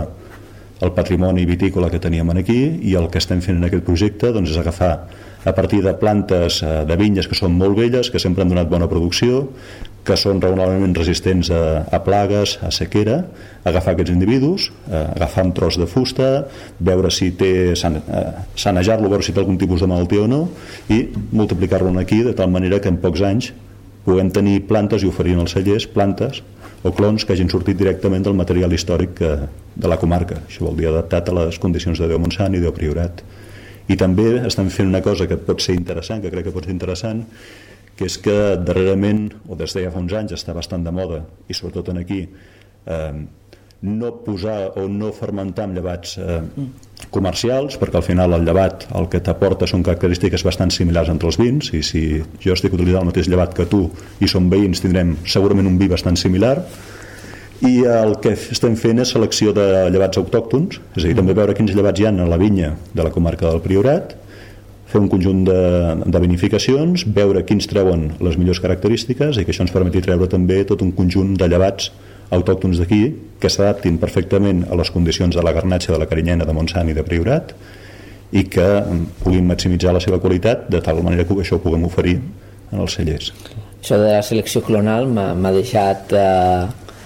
el patrimoni vitícola que teníem aquí, i el que estem fent en aquest projecte doncs, és agafar a partir de plantes eh, de vinyes que són molt velles, que sempre han donat bona producció, que són raonablement resistents a, a plagues, a sequera, agafar aquests individus, eh, agafar un tros de fusta, veure si té, eh, sanejar-lo, veure si té algun tipus de malaltia o no, i multiplicar-lo aquí de tal manera que en pocs anys puguem tenir plantes i oferir als cellers plantes o clons que hagin sortit directament del material històric que, de la comarca. Això vol dir adaptat a les condicions de Déu Montsant i Déu Priorat. I també estem fent una cosa que pot ser interessant, que crec que pot ser interessant, que és que darrerament, o des de ja fa uns anys, està bastant de moda, i sobretot en aquí, eh, no posar o no fermentar amb llevats eh, comercials, perquè al final el llevat el que t'aporta són característiques bastant similars entre els vins, i si jo estic utilitzant el mateix llevat que tu i som veïns, tindrem segurament un vi bastant similar. I el que estem fent és selecció de llevats autòctons, és a dir, també veure quins llevats hi ha a la vinya de la comarca del Priorat, fer un conjunt de, de vinificacions, veure quins treuen les millors característiques i que això ens permeti treure també tot un conjunt de llevats autòctons d'aquí que s'adaptin perfectament a les condicions de la garnatxa de la carinyena de Montsant i de Priorat i que puguin maximitzar la seva qualitat de tal manera que això ho puguem oferir en els cellers. Això de la selecció clonal m'ha deixat eh,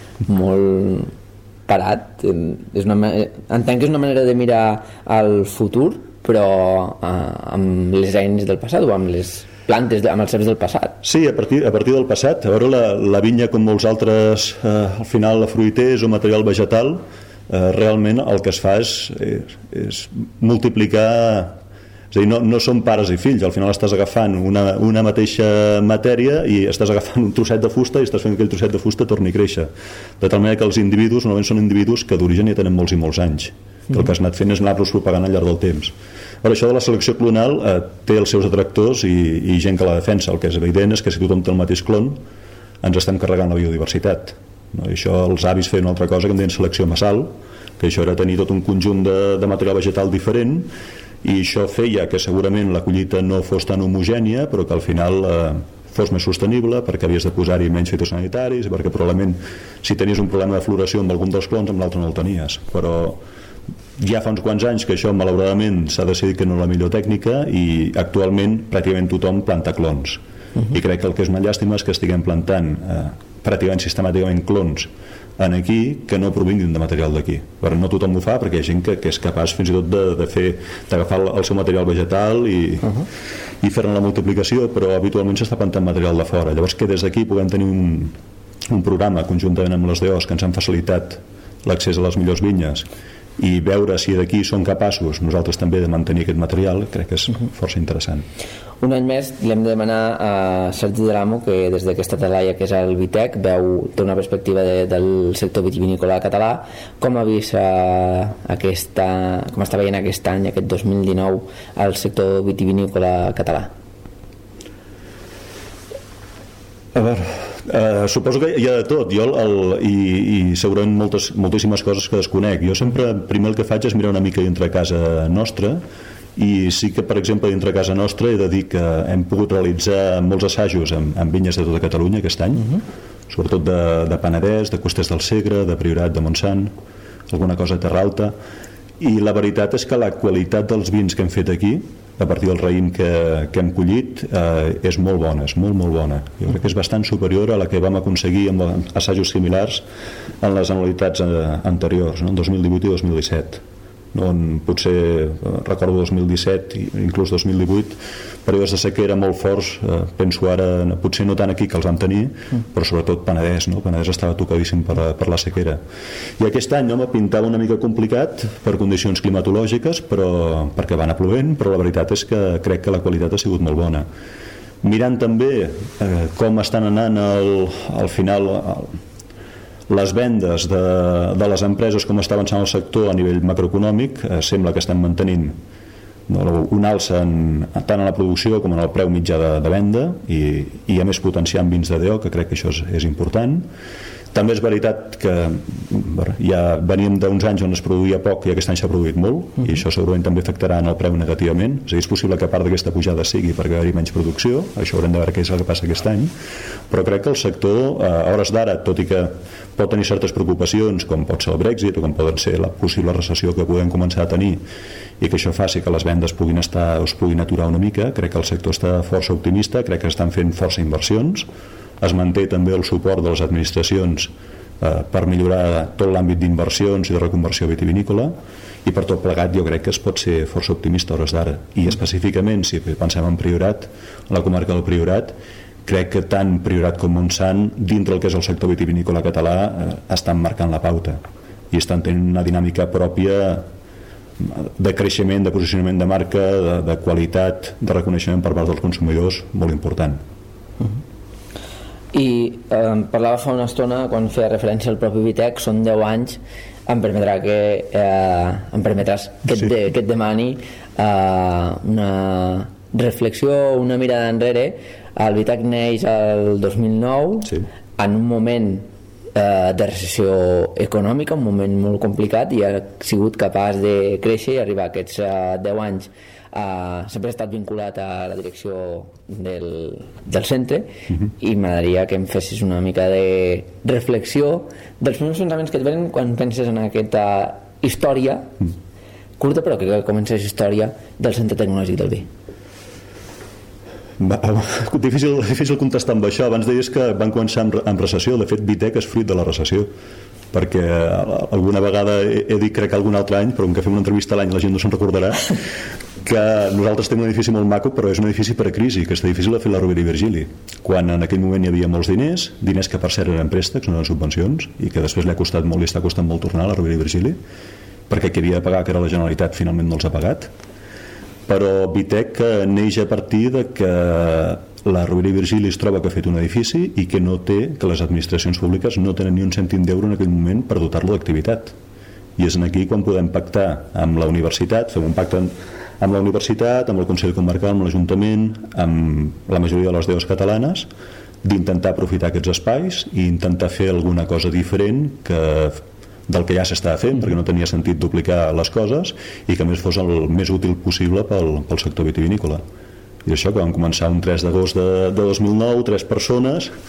molt parat. És una, entenc que és una manera de mirar al futur, però eh, amb les eines del passat o amb les plantes, amb els ceps del passat. Sí, a partir, a partir del passat. A veure, la, la vinya, com molts altres, eh, al final la fruiter és un material vegetal, eh, realment el que es fa és, és, és multiplicar, és a dir, no, no són pares i fills, al final estàs agafant una, una mateixa matèria i estàs agafant un trosset de fusta i estàs fent que aquell trosset de fusta torni a créixer. De tal manera que els individus normalment són individus que d'origen ja tenen molts i molts anys, que el que has anat fent és anar-los propagant al llarg del temps. Per això de la selecció clonal eh, té els seus detractors i, i gent que la defensa. El que és evident és que si tothom té el mateix clon ens estem carregant la biodiversitat, no? I això els avis feien una altra cosa que en deien selecció massal, que això era tenir tot un conjunt de, de material vegetal diferent, i això feia que segurament la collita no fos tan homogènia, però que al final eh, fos més sostenible, perquè havies de posar-hi menys fitosanitaris, perquè probablement si tenies un problema de floració amb algun dels clons amb l'altre no el tenies. Però ja fa uns quants anys que això malauradament s'ha decidit que no és la millor tècnica i actualment pràcticament tothom planta clons. Uh-huh. I crec que el que és una llàstima és que estiguem plantant eh, pràcticament sistemàticament clons en aquí que no provinguin de material d'aquí. Però no tothom ho fa perquè hi ha gent que, que és capaç fins i tot de, de fer d'agafar el, el seu material vegetal i, uh-huh. i fer-ne la multiplicació, però habitualment s'està plantant material de fora. Llavors que des d'aquí puguem tenir un, un programa conjuntament amb les D O S que ens han facilitat l'accés a les millors vinyes i veure si d'aquí són capaços nosaltres també de mantenir aquest material, crec que és uh-huh. força interessant. Un any més li hem de demanar a Sergi de l'Amo, que des d'aquesta talaia que és el Vitec veu, té una perspectiva de, del sector vitivinícola català, com ha vist eh, aquesta, com està veient aquest any, aquest dos mil dinou, el sector vitivinícola català? A veure, eh, suposo que hi ha de tot. Jo el, i, i segurament moltes, moltíssimes coses que desconec. Jo sempre primer el que faig és mirar una mica dintre casa nostra, i sí que, per exemple, dintre casa nostra he de dir que hem pogut realitzar molts assajos amb, amb vinyes de tota Catalunya aquest any, uh-huh. sobretot de, de Penedès, de Costes del Segre, de Priorat, de Montsant, alguna cosa de Terra Alta, i la veritat és que la qualitat dels vins que hem fet aquí, a partir del raïm que, que hem collit, eh, és molt bona, és molt, molt bona. Jo crec que és bastant superior a la que vam aconseguir amb assajos similars en les anualitats anteriors, no? En dos mil divuit i dos mil disset. On potser, recordo dos mil disset i inclús dos mil divuit, períodes de sequera molt forts, eh, penso ara, potser no tant aquí que els vam tenir, però sobretot Penedès, no? Penedès estava tocadíssim per, per la sequera. I aquest any no, me pintava una mica complicat per condicions climatològiques, però, perquè va anar plovent, però la veritat és que crec que la qualitat ha sigut molt bona. Mirant també eh, com estan anant al, al final... Al, les vendes de, de les empreses, com està avançant el sector a nivell macroeconòmic, eh, sembla que estan mantenint no, un alça en, tant en la producció com en el preu mitjà de, de venda i, i a més potenciant vins de D O, que crec que això és, és important. També és veritat que ja veníem d'uns anys on es produïa poc i aquest any s'ha produït molt, uh-huh. i això segurament també afectarà en el preu negativament. És a dir, és possible que part d'aquesta pujada sigui perquè hi hagi menys producció, això haurem de veure què és el que passa aquest any, però crec que el sector, a hores d'ara, tot i que pot tenir certes preocupacions, com pot ser el Brexit o com poden ser la possible recessió que podem començar a tenir i que això faci que les vendes puguin estar, es puguin aturar una mica, crec que el sector està força optimista, crec que estan fent força inversions, es manté també el suport de les administracions eh, per millorar tot l'àmbit d'inversions i de reconversió vitivinícola, i per tot plegat jo crec que es pot ser força optimista a hores d'ara. I específicament, si pensem en Priorat, en la comarca del Priorat, crec que tant Priorat com Montsant, dintre el que és el sector vitivinícola català, eh, estan marcant la pauta i estan tenint una dinàmica pròpia de creixement, de posicionament de marca, de, de qualitat, de reconeixement per part dels consumidors molt important. Uh-huh. I eh, parlava fa una estona, quan feia referència al propi Vitec, són deu anys, em permetrà que eh, em permetràs que, sí. et, de, que et demani eh, una reflexió, una mirada enrere. El Vitec neix el dos mil nou, sí. en un moment eh, de recessió econòmica, un moment molt complicat, i ha sigut capaç de créixer i arribar a aquests eh, deu anys. Uh, sempre he estat vinculat a la direcció del, del centre, uh-huh. i m'agradaria que em fessis una mica de reflexió dels primers pensaments que et venen quan penses en aquesta història uh-huh. curta, però que comences història del Centre Tecnològic del Vi. Va, difícil, difícil contestar amb això. Abans deies que van començar amb, amb recessió. De fet, Vitec és fruit de la recessió, perquè alguna vegada he, he dit, crec que algun altre any, però com que fem una entrevista a l'any la gent no se'n recordarà, que nosaltres tenim un edifici molt maco, però és un edifici per a crisi. Aquest edifici l'ha fet la Rovira i Virgili, quan en aquell moment hi havia molts diners, diners que per cert eren préstecs, no eren subvencions, i que després li ha costat molt, li està costant molt tornar a la Rovira i Virgili, perquè qui havia de pagar, que era la Generalitat, finalment no els ha pagat. Però Vitec neix a partir de que la Rovira i Virgili es troba que ha fet un edifici i que no té, que les administracions públiques no tenen ni un cèntim d'euro en aquell moment per dotar-lo d'activitat. I és aquí quan podem pactar amb la universitat, fem un pacte amb la universitat, amb el Consell Comarcal, amb l'Ajuntament, amb la majoria de les D O S catalanes, d'intentar aprofitar aquests espais i intentar fer alguna cosa diferent que del que ja s'estava fent, perquè no tenia sentit duplicar les coses i que a més fos el més útil possible pel, pel sector vitivinícola. I això, que vam començar un tres d'agost de, de dos mil nou, tres persones,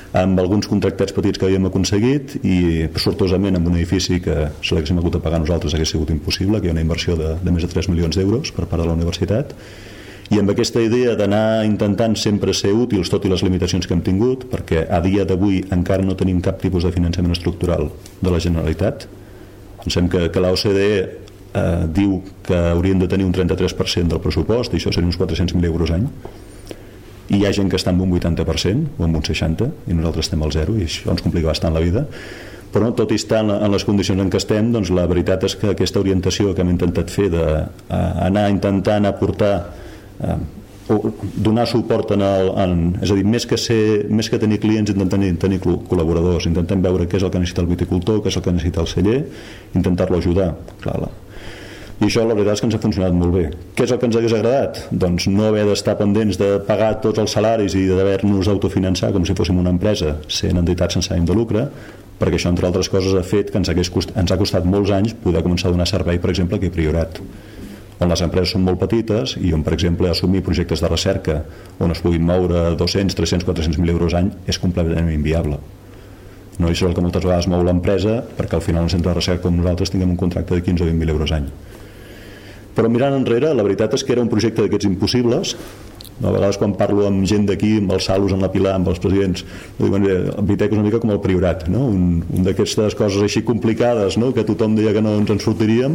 amb alguns contractats petits que havíem aconseguit i sortosament amb un edifici que si l'haguéssim hagut de pagar nosaltres hagués sigut impossible, que hi ha una inversió de, de més de tres milions d'euros per part de la universitat, i amb aquesta idea d'anar intentant sempre ser útils tot i les limitacions que hem tingut, perquè a dia d'avui encara no tenim cap tipus de finançament estructural de la Generalitat. Pensem que, que l'O C D E eh, diu que haurien de tenir un trenta-tres per cent del pressupost, i això serien uns quatre-cents mil euros any, i hi ha gent que està amb un vuitanta per cent o amb un seixanta per cent i nosaltres estem al zero, i això ens complica bastant la vida. Però tot i estar en les condicions en què estem, doncs la veritat és que aquesta orientació que hem intentat fer d'anar intentant aportar, eh, donar suport en el, en, és a dir, més que, ser, més que tenir clients, intentem tenir col·laboradors, intentem veure què és el que necessita el viticultor, què és el que necessita el celler, intentar-lo ajudar. Clar, la, i això la veritat és que ens ha funcionat molt bé. Què és el que ens hagués agradat? Doncs no haver d'estar pendents de pagar tots els salaris i d'haver-nos autofinançar com si fóssim una empresa sent entitat sense ànim de lucre, perquè això, entre altres coses, ha fet que ens, hagués cost, ens ha costat molts anys poder començar a donar servei, per exemple, aquí a Priorat, on les empreses són molt petites i on, per exemple, assumir projectes de recerca on es puguin moure dos-cents, tres-cents, quatre-cents mil euros any és completament inviable. No és el que moltes vegades mou l'empresa, perquè al final un centre de recerca com nosaltres tinguem un contracte de quinze o vint mil euros any. Però mirant enrere, la veritat és que era un projecte d'aquests impossibles. A vegades quan parlo amb gent d'aquí, amb els Salos, amb la Pilar, amb els presidents, diuen, el Vitec és una mica com el Priorat, no? un, un d'aquestes coses així complicades, no? Que tothom deia que no ens en sortiríem,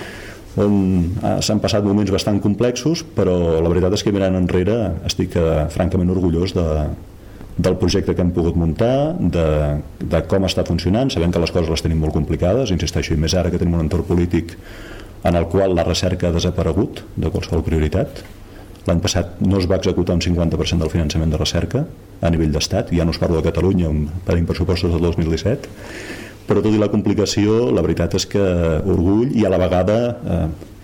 on ah, s'han passat moments bastant complexos, però la veritat és que mirant enrere estic eh, francament orgullós de, del projecte que hem pogut muntar, de, de com està funcionant, sabent que les coses les tenim molt complicades, insisteixo, i més ara que tenim un entorn polític en el qual la recerca ha desaparegut de qualsevol prioritat. L'any passat no es va executar un cinquanta per cent del finançament de recerca a nivell d'estat, ja no us parlo de Catalunya, on tenim pressupostos del dos mil disset, però tot i la complicació, la veritat és que orgull i a la vegada eh,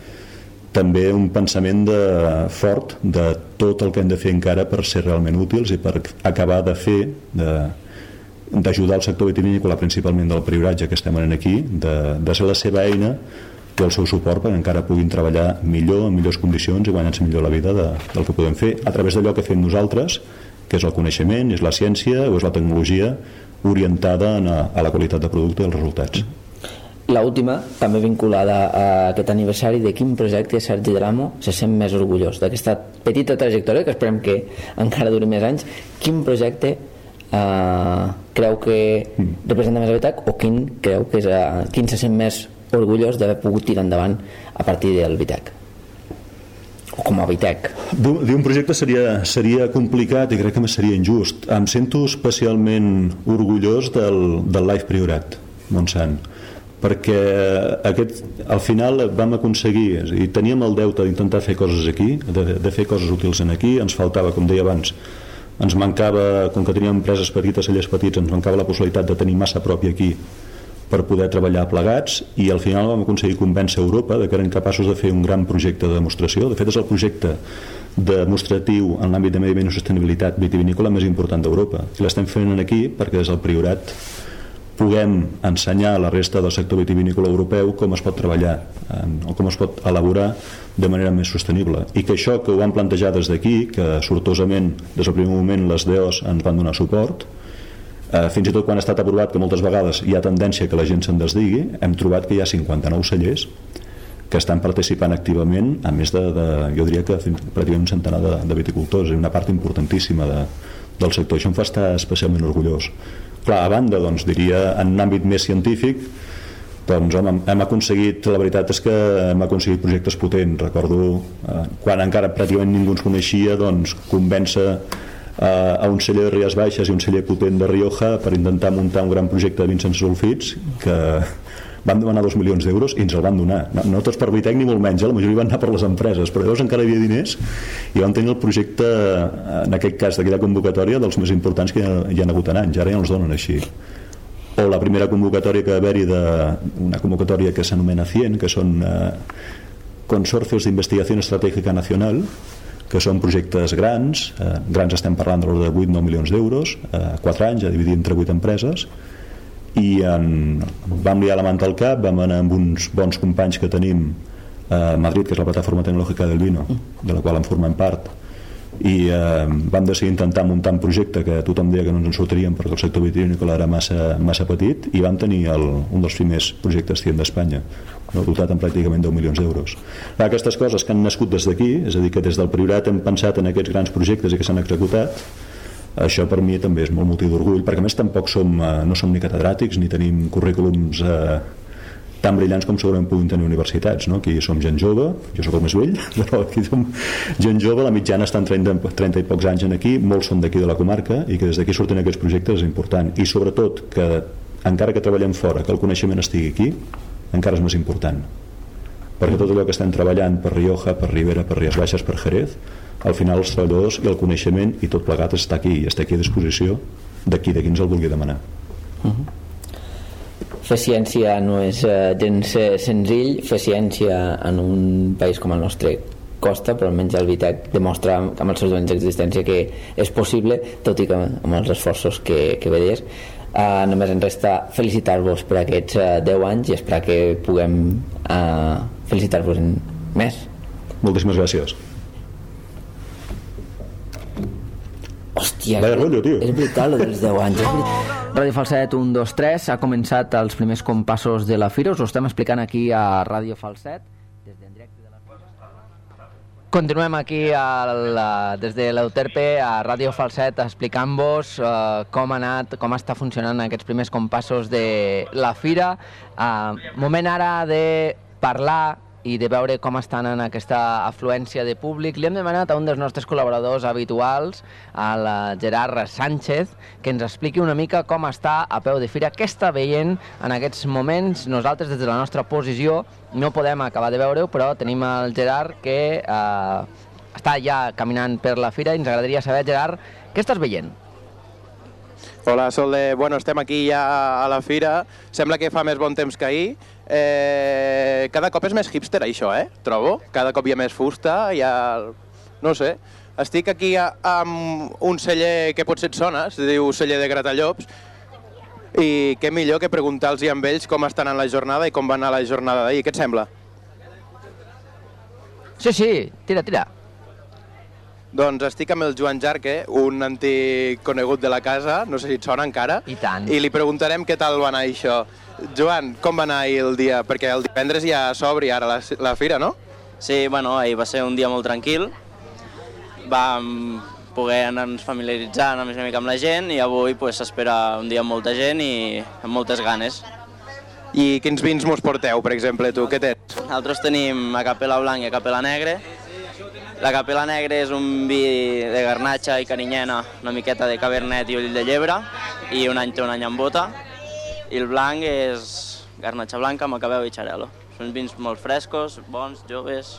també un pensament de, fort de tot el que hem de fer encara per ser realment útils i per acabar de fer, de, d'ajudar el sector vitivinícola, principalment del prioratge que estem anant aquí, de, de ser la seva eina i el seu suport perquè encara puguin treballar millor, en millors condicions i guanyar-se millor la vida de, del que podem fer a través d'allò que fem nosaltres, que és el coneixement, és la ciència o és la tecnologia orientada a, a la qualitat de producte i els resultats. L'última, també vinculada a aquest aniversari, de quin projecte Sergi Dramo se sent més orgullós d'aquesta petita trajectòria, que esperem que encara duri més anys. Quin projecte eh, creu que representa més el Vitec o quin creu que és, eh, quin se sent més orgullós d'haver pogut tirar endavant a partir del Vitec o com a Vitec? Dir un projecte seria, seria complicat i crec que seria injust. Em sento especialment orgullós del, del Life Priorat Montsant, perquè aquest, al final vam aconseguir i teníem el deute d'intentar fer coses aquí, de, de fer coses útils en aquí. Ens faltava, com deia abans, ens mancava, com que teníem empreses petites, cellers petits, ens mancava la possibilitat de tenir massa propi aquí per poder treballar plegats, i al final vam aconseguir convèncer Europa de que eren capaços de fer un gran projecte de demostració. De fet, és el projecte demostratiu en l'àmbit de medi ambient i sostenibilitat vitivinícola més important d'Europa, i l'estem fent aquí perquè des del Priorat puguem ensenyar a la resta del sector vitivinícola europeu com es pot treballar o com es pot elaborar de manera més sostenible, i que això que ho vam plantejar des d'aquí, que sortosament des del primer moment les D Os ens van donar suport, Uh, fins i tot quan ha estat aprovat, que moltes vegades hi ha tendència que la gent se'n desdigui, hem trobat que hi ha cinquanta-nou cellers que estan participant activament, a més de, de jo diria que fins, pràcticament un centenar de, de viticultors, és una part importantíssima de, del sector. Això em fa estar especialment orgullós. Clar, a banda, doncs, diria, en un àmbit més científic, doncs home, hem aconseguit, la veritat és que hem aconseguit projectes potents. Recordo eh, quan encara pràcticament ningú ens coneixia, doncs convèncer a un celler de Ries Baixes i un celler potent de Rioja per intentar muntar un gran projecte de vins sense sulfits, que van demanar dos milions d'euros i ens el van donar. No, no tots per Vitec ni molt menys, eh? La majoria van anar per les empreses, però llavors encara hi havia diners i van tenir el projecte, en aquest cas d'aquella convocatòria, dels més importants que hi ha, hi ha hagut en anys. Ara ja no els donen així. O la primera convocatòria que va haver-hi, una convocatòria que s'anomena CIEN, que són eh, Consorcios de Investigación Estratégica Nacional, que són projectes grans, eh, grans estem parlant de l'ordre de vuit a nou milions d'euros, eh, quatre anys, a dividir entre vuit empreses, i en, vam liar la manta al cap, vam anar amb uns bons companys que tenim a Madrid, que és la plataforma tecnològica del vino, de la qual en formem part, i eh, vam decidir intentar muntar un projecte que tothom deia que no ens en sortiríem perquè el sector vitivinícola era massa, massa petit, i vam tenir el, un dels primers projectes C I E M d'Espanya, no, dotat amb pràcticament deu milions d'euros. Aquestes coses que han nascut des d'aquí, és a dir, que des del Priorat hem pensat en aquests grans projectes i que s'han executat, això per mi també és molt motiu d'orgull, perquè a més tampoc som, eh, no som ni catedràtics ni tenim currículums eh, tan brillants com segurament puguin tenir universitats, no? Aquí som gent jove, jo sóc el més vell, però aquí som gent jove, la mitjana està en trenta, trenta i pocs anys en aquí, molts són d'aquí de la comarca, i que des d'aquí surten aquests projectes és important, i sobretot que encara que treballem fora, que el coneixement estigui aquí, encara és més important, perquè tot allò que estem treballant per Rioja, per Ribera, per Ries Baixes, per Jerez, al final els treballadors i el coneixement i tot plegat està aquí, i està aquí a disposició d'aquí, de qui ens el vulgui demanar. Uh-huh. Fer ciència no és eh, gens senzill, fer ciència en un país com el nostre costa, però almenys el Vitec demostra amb els seus anys d'existència que és possible, tot i que amb els esforços que, que veies. Uh, només ens resta felicitar-vos per aquests uh, deu anys i esperar que puguem uh, felicitar-vos en més. Moltíssimes gràcies. Hòstia, Vaya rotllo, tio. És brutal, el dels deu anys. Ràdio Falset un, dos, tres ha començat els primers compassos de la Fira, us ho estem explicant aquí a Ràdio Falset des d'en directe de la Fira. Continuem aquí a la, des de l'Euterpe a Ràdio Falset explicant-vos uh, com ha anat, com està funcionant aquests primers compassos de la Fira. Uh, moment ara de parlar i de veure com estan en aquesta afluència de públic. Li hem demanat a un dels nostres col·laboradors habituals, al Gerard Sánchez, que ens expliqui una mica com està a peu de fira, què està veient en aquests moments. Nosaltres, des de la nostra posició, no podem acabar de veure-ho, però tenim el Gerard que eh, està ja caminant per la fira i ens agradaria saber, Gerard, què estàs veient? Hola, Solde. Bueno, estem aquí ja a la fira. Sembla que fa més bon temps que ahir. Eh, cada cop és més hipster, això, eh? Trobo. Cada cop hi ha més fusta, hi ha... No sé. Estic aquí a, amb un celler que potser et sona, es diu celler de Gratallops, i què millor que preguntar-los amb ells com estan en la jornada i com va anar la jornada d'ahir. Què et sembla? Sí, sí, tira, tira. Doncs estic amb el Joan Jarque, un antic conegut de la casa, no sé si et sona encara. I tant. I li preguntarem què tal va anar això. Joan, com va anar ahir el dia? Perquè el divendres ja s'obri ara la, la fira, no? Sí, bueno, ahir va ser un dia molt tranquil. Vam poder anar-nos familiaritzant una mica amb la gent i avui s'espera pues, un dia amb molta gent i amb moltes ganes. I quins vins mos porteu, per exemple, tu? Què tens? Nosaltres tenim a Capella Blanc i a Capella Negre. La Capella Negre és un vi de garnatxa i carinyena, una miqueta de cabernet i ull de llebre, i un any té un any amb bota. I el blanc és garnatxa blanca, macabeu i xarel·lo. Són vins molt frescos, bons, joves,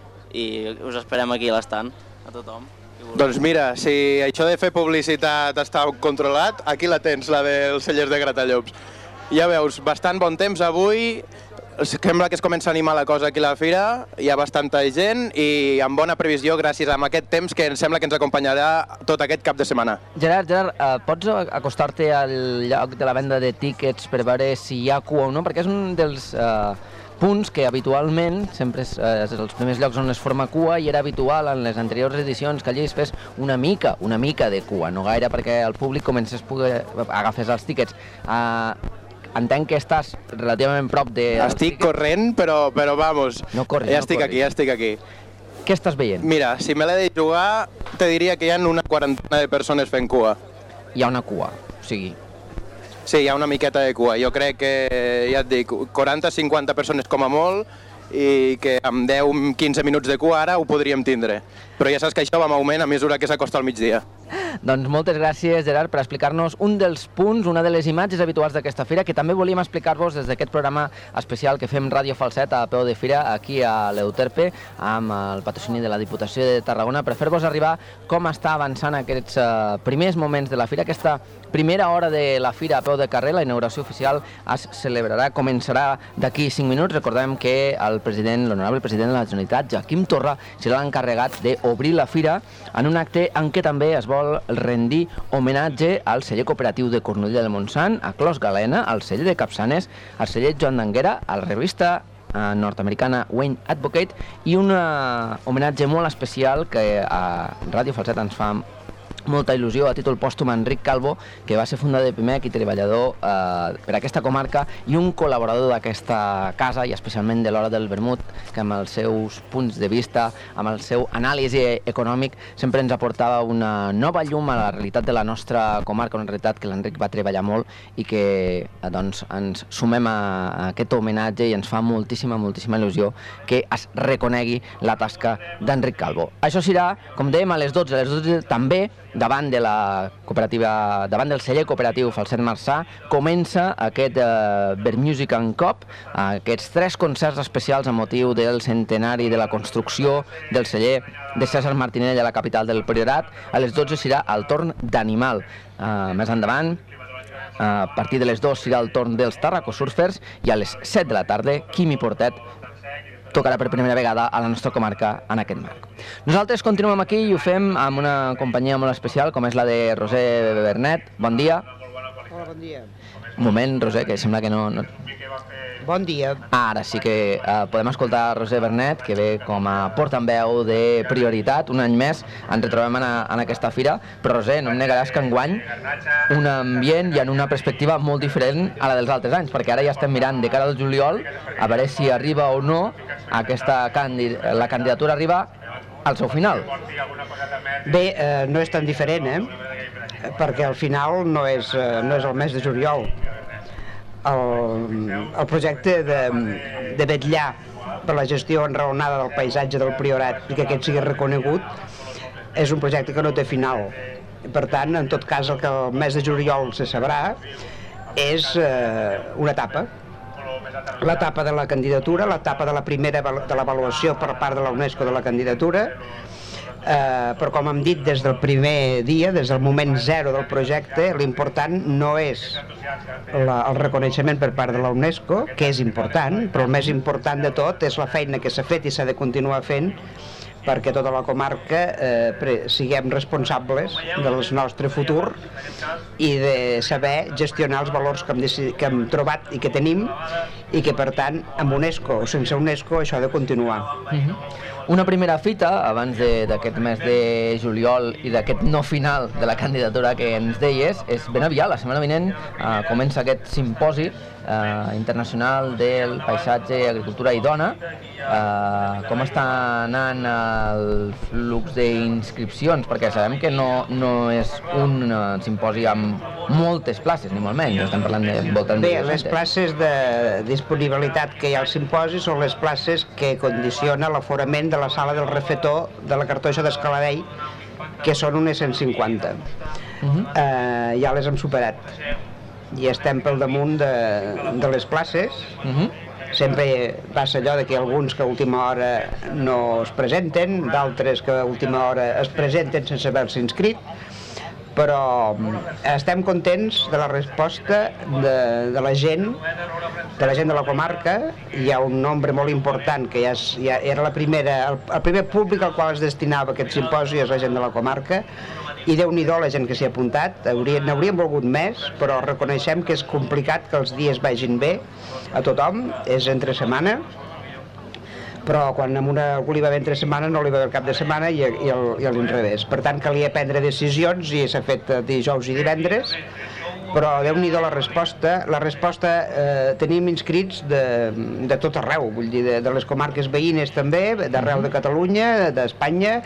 i us esperem aquí a l'estand, a tothom. Doncs mira, si això de fer publicitat està controlat, aquí la tens, la dels cellers de Gratallops. Ja veus, bastant bon temps avui, sembla que es comença a animar la cosa aquí a la fira, hi ha bastanta gent i amb bona previsió gràcies a aquest temps que em sembla que ens acompanyarà tot aquest cap de setmana. Gerard, Gerard, eh, pots acostar-te al lloc de la venda de tíquets per veure si hi ha cua o no? Perquè és un dels eh, punts que habitualment, sempre és eh, els primers llocs on es forma cua, i era habitual en les anteriors edicions que allí es fes una mica, una mica de cua, no gaire perquè el públic comencés a poder agafar els tíquets. Eh, Entenc que estàs relativament prop de... Estic corrent, però, però vamos, no corris, ja no estic corris. aquí, ja estic aquí. Què estàs veient? Mira, si me l'he de jugar, te diria que hi ha una quarantena de persones fent cua. Hi ha una cua, o sigui... Sí, hi ha una miqueta de cua. Jo crec que, ja et dic, quaranta a cinquanta persones com a molt, i que amb deu a quinze minuts de cua ara ho podríem tindre. Però ja saps que això va en augment a mesura que s'acosta al migdia. Doncs moltes gràcies, Gerard, per explicar-nos un dels punts, una de les imatges habituals d'aquesta fira, que també volíem explicar-vos des d'aquest programa especial que fem Ràdio Falset a peu de fira aquí a l'Euterpe, amb el patrocini de la Diputació de Tarragona, per fer-vos arribar com està avançant aquests uh, primers moments de la fira, aquesta primera hora de la fira a peu de carrer. La inauguració oficial es celebrarà, començarà d'aquí cinc minuts. Recordem que el president, l'honorable president de la Generalitat, Joaquim Torra, serà l'encarregat d'obrir la fira en un acte en què també es vol rendir homenatge al celler cooperatiu de Cornudella del Montsant, a Clos Galena, al celler de Capçanes, al celler Joan d'Anguera, a la revista nord-americana Wayne Advocate, i un homenatge molt especial que a Ràdio Falset ens fa molta il·lusió a títol pòstum a Enric Calvo, que va ser fundador de Pimec i treballador eh, per aquesta comarca i un col·laborador d'aquesta casa, i especialment de l'Hora del Vermut, que amb els seus punts de vista, amb el seu anàlisi econòmic, sempre ens aportava una nova llum a la realitat de la nostra comarca, una realitat que l'Enric va treballar molt i que eh, doncs, ens sumem a, a aquest homenatge i ens fa moltíssima, moltíssima il·lusió que es reconegui la tasca d'Enric Calvo. Això serà, com dèiem, a les dotze, a les dotze també, davant de la cooperativa, davant del celler cooperatiu Falset Marçà, comença aquest eh, Vermusic and Cop, aquests tres concerts especials a motiu del centenari de la construcció del celler de César Martinell a la capital del Priorat. A les dotze serà el torn d'Animal. Eh, més endavant, a partir de les dues serà el torn dels Tarraco Surfers, i a les set de la tarda, Quimi Portet tocarà per primera vegada a la nostra comarca en aquest marc. Nosaltres continuem aquí i ho fem amb una companyia molt especial, com és la de Roser Bernet. Bon dia. Hola, bon dia. Un moment, Roser, que sembla que no... no... Bon dia. Ara sí que eh, podem escoltar Roser Bernet, que ve com a portaveu de Prioritat. Un any més ens retrobem en, a, en aquesta fira, però Roser, no em negaràs que enguany un ambient i en una perspectiva molt diferent a la dels altres anys, perquè ara ja estem mirant de cara al juliol a veure si arriba o no aquesta candi la candidatura arriba al seu final. Bé, eh, no és tan diferent, eh? Perquè al final no és, eh, no és el mes de juliol. El, el projecte de, de vetllar per la gestió enraonada del paisatge del Priorat i que aquest sigui reconegut és un projecte que no té final. Per tant, en tot cas, el que el mes de juliol se sabrà és eh, una etapa. L'etapa de la candidatura, l'etapa de la primera de l'avaluació per part de la UNESCO de la candidatura, eh, però com hem dit des del primer dia, des del moment zero del projecte, l'important no és la, el reconeixement per part de la UNESCO, que és important, però el més important de tot és la feina que s'ha fet i s'ha de continuar fent perquè tota la comarca eh, pre, siguem responsables del nostre futur i de saber gestionar els valors que hem, que hem trobat i que tenim, i que per tant amb UNESCO o sense UNESCO això ha de continuar. Mm-hmm. Una primera fita abans d'aquest mes de juliol i d'aquest no final de la candidatura que ens deies és ben aviat, la setmana vinent eh, comença aquest simposi eh, internacional del paisatge, agricultura i dona. Eh, com està anant el flux d'inscripcions? Perquè sabem que no, no és un uh, simposi amb moltes places, ni molt menys, estem parlant de voltant de... Bé, les places de disponibilitat que hi ha al simposi són les places que condiciona l'aforament de la sala del refetor de la Cartoixa d'Escaladell, que són unes cent cinquanta. Uh-huh. eh, ja les hem superat i estem pel damunt de, de les places. Uh-huh. Sempre passa allò de que alguns que a última hora no es presenten, d'altres que a última hora es presenten sense haver-se inscrit, però estem contents de la resposta de, de la gent, de la gent de la comarca. Hi ha un nombre molt important que ja, és, ja era la primera, el, el primer públic al qual es destinava aquest simposi és la gent de la comarca, i Déu-n'hi-do la gent que s'hi ha apuntat. N'hauríem volgut més, però reconeixem que és complicat que els dies vagin bé a tothom, és entre setmana, però quan a una, algú li va bé entre setmana no li va bé el cap de setmana i, i, el, i l'inrevés. Per tant, calia prendre decisions i s'ha fet dijous i divendres, però Déu-n'hi-do la resposta. La resposta eh, tenim inscrits de, de tot arreu, vull dir, de, de les comarques veïnes també, d'arreu de Catalunya, d'Espanya,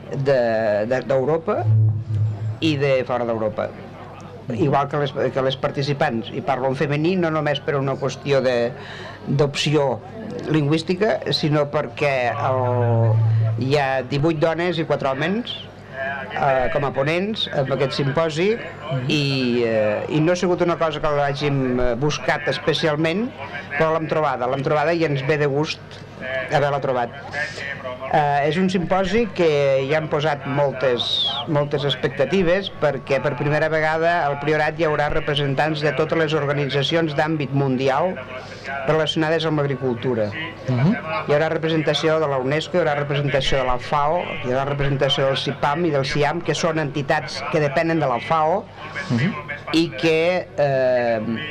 d'Europa i de fora d'Europa. Igual que les, que les participants, i parlo en femení no només per una qüestió d'opció lingüística, sinó perquè el, hi ha divuit dones i quatre homes eh, com a ponents en aquest simposi, i, eh, i no ha sigut una cosa que l'hàgim buscat especialment, però l'hem trobada, l'hem trobada i ens ve de gust haver-la trobat. Eh, és un simposi que hi han posat moltes, moltes expectatives, perquè per primera vegada al Priorat hi haurà representants de totes les organitzacions d'àmbit mundial relacionades amb l'agricultura. Uh-huh. Hi haurà representació de la UNESCO, hi haurà representació de la FAO, hi haurà representació del CIPAM i del CIAM, que són entitats que depenen de la FAO, uh-huh, i que eh,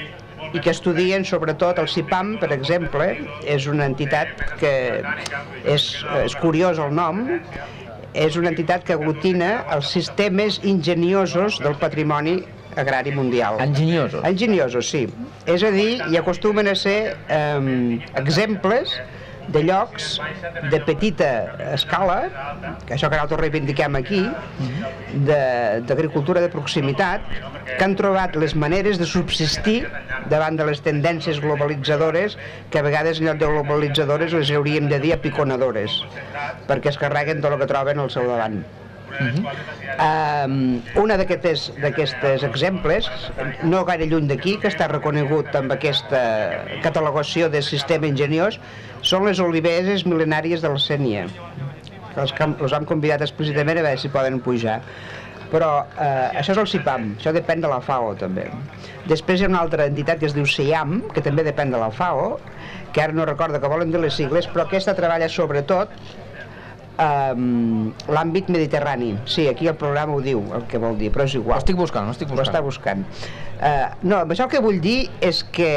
i que estudien sobretot el CIPAM, per exemple, és una entitat que és, és curiós el nom, és una entitat que aglutina els sistemes enginyosos del patrimoni agrari mundial. Enginyosos? Enginyosos, sí. És a dir, hi acostumen a ser eh, exemples de llocs de petita escala, que això que nosaltres reivindiquem aquí, d'agricultura de, de proximitat, que han trobat les maneres de subsistir davant de les tendències globalitzadores, que a vegades en lloc de globalitzadores les hauríem de dir apiconadores, perquè es carreguen tot el que troben al seu davant. Uh-huh. um, una d'aquests exemples, no gaire lluny d'aquí, que està reconegut amb aquesta catalogació de sistema ingeniós, són les oliveres mil·lenàries de la Sénia, que els, els hem convidat explícitament a veure si poden pujar. Però eh, això és el CIPAM, això depèn de la FAO també. Després hi ha una altra entitat que es diu SIAM, que també depèn de la FAO, que ara no recordo que volen dir les sigles, però aquesta treballa sobretot Um, l'àmbit mediterrani. Sí, aquí el programa ho diu, el que vol dir, però és igual. Ho estic buscant, ho estic buscant. Ho està buscant. Uh, no, això el que vull dir és que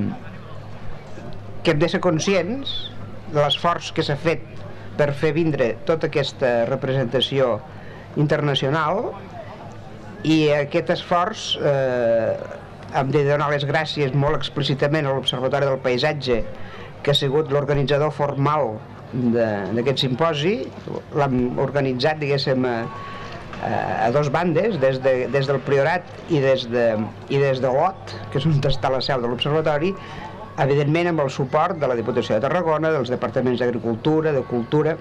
que hem de ser conscients de l'esforç que s'ha fet per fer vindre tota aquesta representació internacional, i aquest esforç eh, hem de donar les gràcies molt explícitament a l'Observatori del Paisatge, que ha sigut l'organitzador formal d'aquest simposi. L'hem organitzat, diguéssim, a, a dos bandes, des, de, des del Priorat i des de, i des de Olot, que és on està la seu de l'Observatori, evidentment amb el suport de la Diputació de Tarragona, dels departaments d'Agricultura, de Cultura,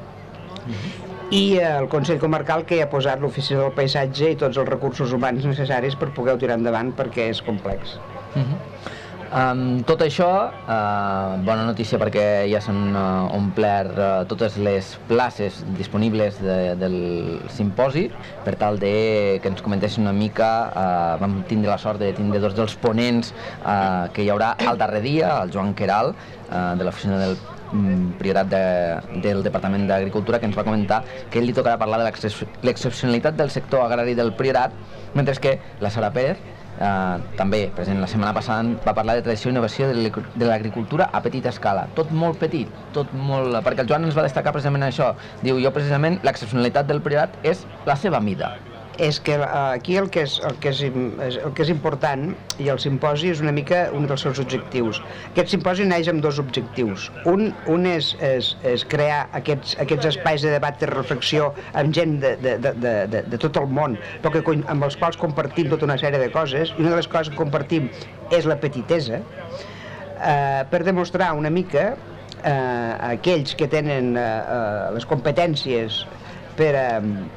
i el Consell Comarcal, que hi ha posat l'Oficina del Paisatge i tots els recursos humans necessaris per poder-ho tirar endavant, perquè és complex. Uh-huh. Um, tot això, uh, bona notícia perquè ja s'han uh, omplert uh, totes les places disponibles de, del simposi, per tal de que ens comentessin una mica. Uh, vam tindre la sort de tindre dos dels ponents uh, que hi haurà al darrer dia, el Joan Queralt, uh, de l'oficina del Priorat de, del Departament d'Agricultura, que ens va comentar que ell li tocarà parlar de l'excepcionalitat del sector agrari del Priorat, mentre que la Sara Pérez, Uh, també, present la setmana passada, va parlar de tradició i innovació de l'agricultura a petita escala, tot molt petit, tot molt... perquè el Joan ens va destacar precisament això. Diu, jo precisament l'excepcionalitat del Priorat és la seva mida. És que aquí el que és, el que és, el que és important, i el simposi és una mica un dels seus objectius. Aquest simposi neix amb dos objectius. Un, un és, és, és crear aquests, aquests espais de debat i reflexió amb gent de, de, de, de, de tot el món, però que, amb els quals compartim tota una sèrie de coses, i una de les coses que compartim és la petitesa, eh, per demostrar una mica eh, a aquells que tenen eh, les competències per a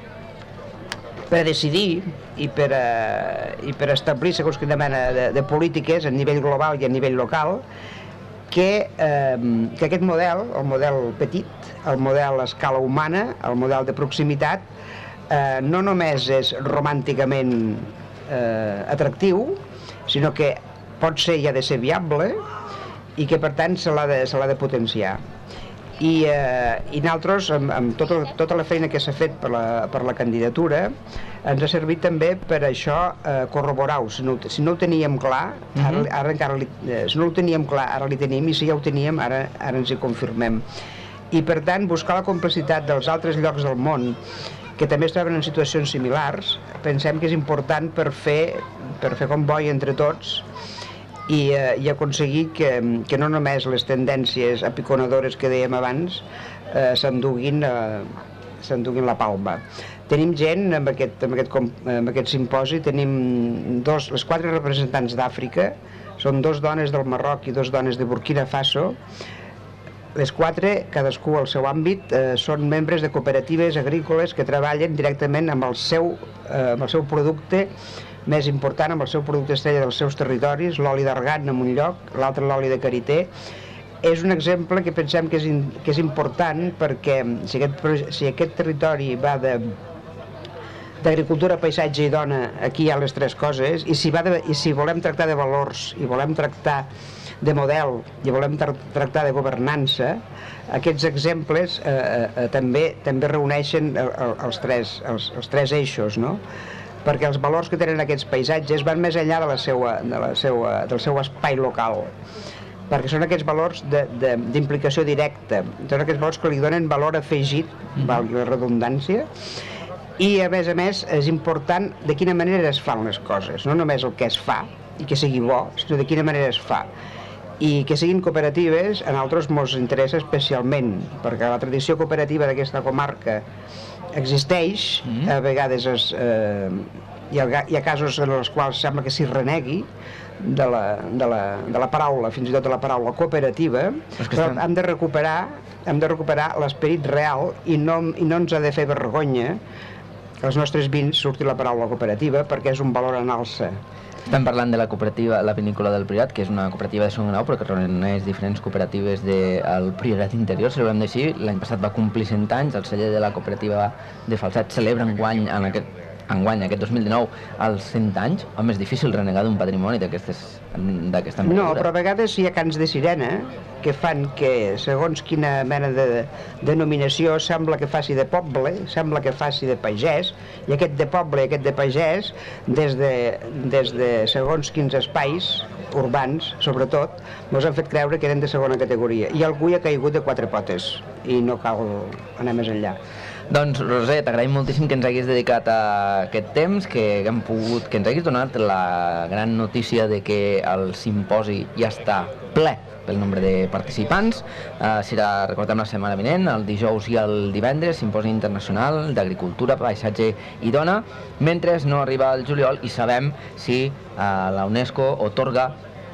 per a decidir i per, a, i per establir segons quina mena de, de polítiques a nivell global i a nivell local, que, eh, que aquest model, el model petit, el model a escala humana, el model de proximitat, eh, no només és romànticament eh, atractiu, sinó que pot ser i ha de ser viable, i que per tant se l'ha de, se l'ha de potenciar. I, eh, i nosaltres, amb, amb tota, tota la feina que s'ha fet per la, per la candidatura, ens ha servit també per això eh, corroborar-ho. Si, no, si no ho teníem clar, ara, ara encara li, eh, si no ho teníem clar, ara li tenim, i si ja ho teníem, ara, ara ens hi confirmem. I per tant, buscar la complicitat dels altres llocs del món que també es troben en situacions similars, pensem que és important per fer, per fer com boi entre tots, i, eh, i aconseguir que, que no només les tendències apiconadores que dèiem abans eh, s'enduguin eh, s'enduguin la palma. Tenim gent amb aquest, amb aquest, amb aquest simposi, tenim dos, les quatre representants d'Àfrica, són dos dones del Marroc i dos dones de Burkina Faso. Les quatre, cadascú al seu àmbit, eh, són membres de cooperatives agrícoles que treballen directament amb el seu, eh, amb el seu producte més important, amb el seu producte estrella dels seus territoris, l'oli d'argan en un lloc, l'altre l'oli de karité. És un exemple que pensem que és, in, que és important, perquè si aquest, si aquest territori va de d'agricultura, paisatge i dona, aquí hi ha les tres coses, i si, va de, i si volem tractar de valors, i volem tractar de model, i volem tra tractar de governança, aquests exemples eh, eh, també també reuneixen el, el, els, tres, els, els tres eixos, no? perquè els valors que tenen aquests paisatges van més enllà de la seva, de la seva, del seu espai local, perquè són aquests valors d'implicació directa, són aquests valors que li donen valor afegit, mm-hmm. valgui la redundància, i a més a més és important de quina manera es fan les coses, no només el que es fa i que sigui bo, sinó de quina manera es fa. I que siguin cooperatives a nosaltres ens interessa especialment, perquè la tradició cooperativa d'aquesta comarca existeix, mm. a vegades es, eh, hi, ha, hi ha casos en els quals sembla que s'hi renegui de la, de, la, de la paraula, fins i tot de la paraula cooperativa, però estem... hem de recuperar hem de recuperar l'esperit real i no, i no ens ha de fer vergonya que als nostres vins surti la paraula cooperativa, perquè és un valor en alça. Estem parlant de la cooperativa La Vinícola del Priorat, que és una cooperativa de segon grau, però que reuneix diferents cooperatives del Priorat interior, si ho volem dir així. L'any passat va complir cent anys, el celler de la cooperativa de Falset celebra enguany, en aquest, enguany, aquest dos mil dinou, els cent anys. Home, és difícil renegar d'un patrimoni d'aquesta envergadura. No, però a vegades hi ha cants de sirena que fan que, segons quina mena de denominació, sembla que faci de poble, sembla que faci de pagès, i aquest de poble i aquest de pagès, des de, des de segons quins espais urbans, sobretot, ens han fet creure que eren de segona categoria, i algú hi ha caigut de quatre potes, i no cal anar més enllà. Doncs, Roser, t'agraïm moltíssim que ens haguis dedicat a aquest temps, que hem pogut, que ens haguis donat la gran notícia de que el simposi ja està ple pel nombre de participants. Uh, serà, recordem, la setmana vinent, el dijous i el divendres, simposi internacional d'agricultura, paisatge i dona, mentre no arriba el juliol i sabem si uh, la UNESCO otorga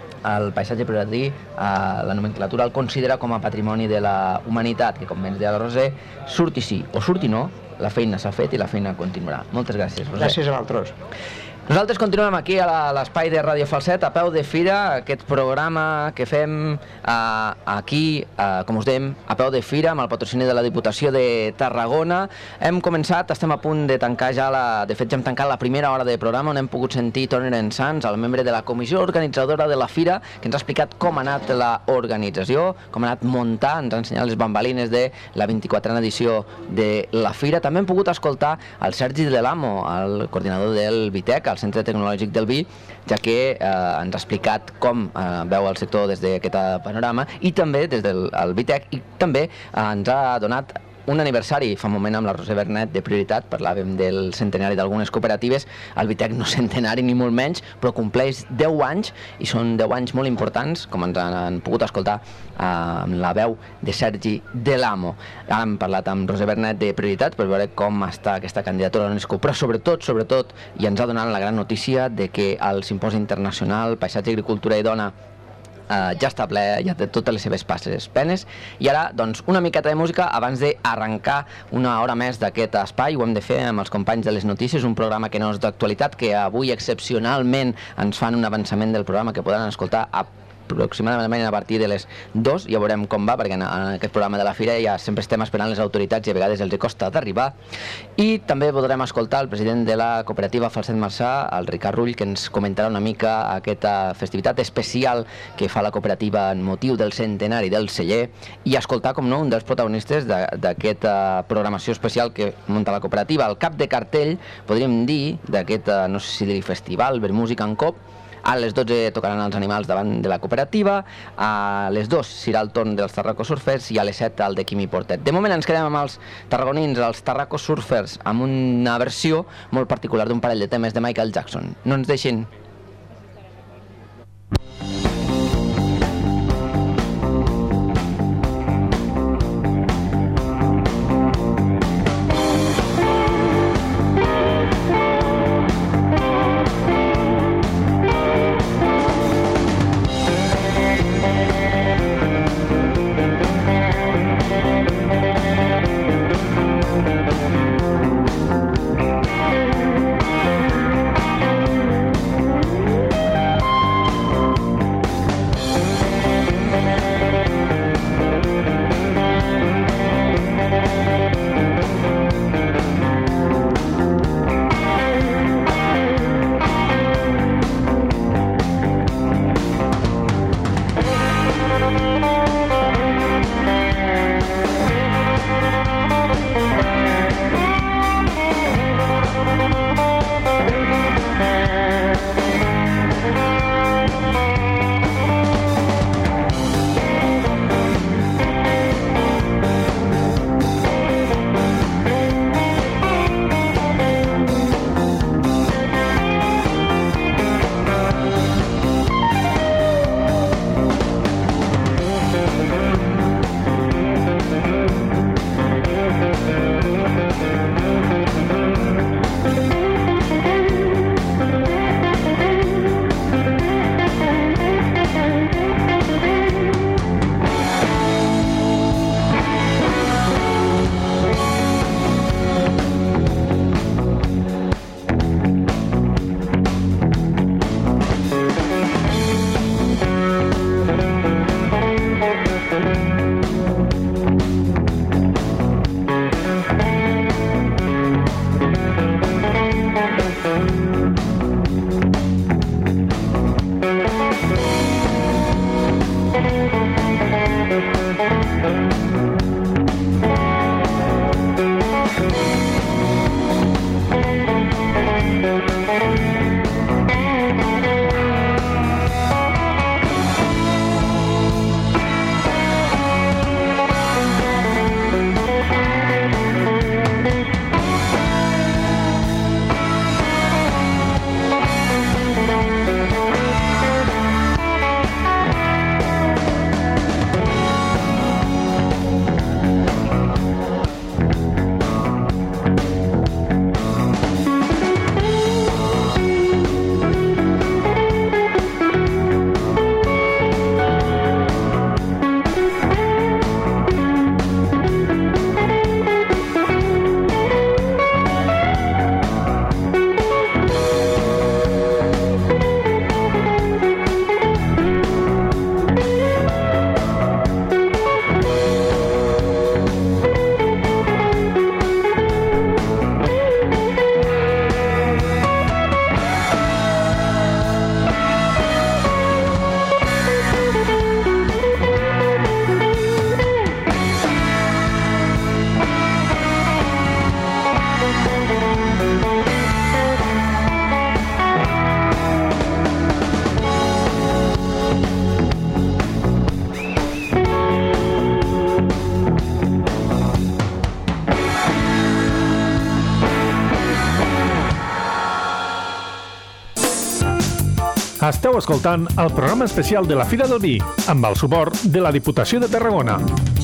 el paisatge prioratí, eh, la nomenclatura el considera com a patrimoni de la humanitat, que com bé ens deia la Roser, surti sí o surti no, la feina s'ha fet i la feina continuarà. Moltes gràcies, Roser. Gràcies a vosaltres. Nosaltres continuem aquí a l'espai de Ràdio Falset, a peu de fira, aquest programa que fem eh, aquí, eh, com us dèiem, a peu de fira, amb el patrocini de la Diputació de Tarragona. Hem començat, estem a punt de tancar ja, la, de fet ja hem tancat la primera hora de programa, on hem pogut sentir Toni Ensans, el membre de la comissió organitzadora de la fira, que ens ha explicat com ha anat l'organització, com ha anat muntar, ens ha ensenyat les bambalines de la vint-i-quatrena edició de la fira. També hem pogut escoltar el Sergi de l'Amo, el coordinador del Vitec, al Centre Tecnològic del Vi, ja que eh, ens ha explicat com eh, veu el sector des d'aquest panorama i també des del Vitec, i també eh, ens ha donat un aniversari, fa un moment amb la Roser Bernet de Prioritat, parlàvem del centenari d'algunes cooperatives, el Vitec no centenari ni molt menys, però compleix deu anys, i són deu anys molt importants, com ens han, han pogut escoltar eh, amb la veu de Sergi de l'Amo. Hem parlat amb Roser Bernet de Prioritat per veure com està aquesta candidatura a l'UNESCO, però sobretot, sobretot, i ens ha donat la gran notícia de que el Simposi Internacional Paisatge, Agricultura i Dona Uh, ja està ple, ja té totes les seves passes penes. I ara, doncs, una miqueta de música abans d'arrencar una hora més d'aquest espai. Ho hem de fer amb els companys de les notícies, un programa que no és d'actualitat, que avui excepcionalment ens fan un avançament del programa que podran escoltar a aproximadament a partir de les dues, ja veurem com va, perquè en aquest programa de la fira ja sempre estem esperant les autoritats i a vegades els costa d'arribar. I també podrem escoltar el president de la cooperativa Falset Marçà, el Ricard Rull, que ens comentarà una mica aquesta festivitat especial que fa la cooperativa en motiu del centenari del celler, i escoltar, com no, un dels protagonistes d'aquesta programació especial que munta la cooperativa, el cap de cartell, podríem dir, d'aquest, no sé si dir festival, Vermúsica en Cop. A les dotze tocaran els animals davant de la cooperativa, a les dues serà el torn dels Tarraco Surfers i a les set el de Quimi Portet. De moment ens quedem amb els tarragonins, els Tarraco Surfers, amb una versió molt particular d'un parell de temes de Michael Jackson. No ens deixin. Esteu escoltant el programa especial de la Fira del Vi, amb el suport de la Diputació de Tarragona.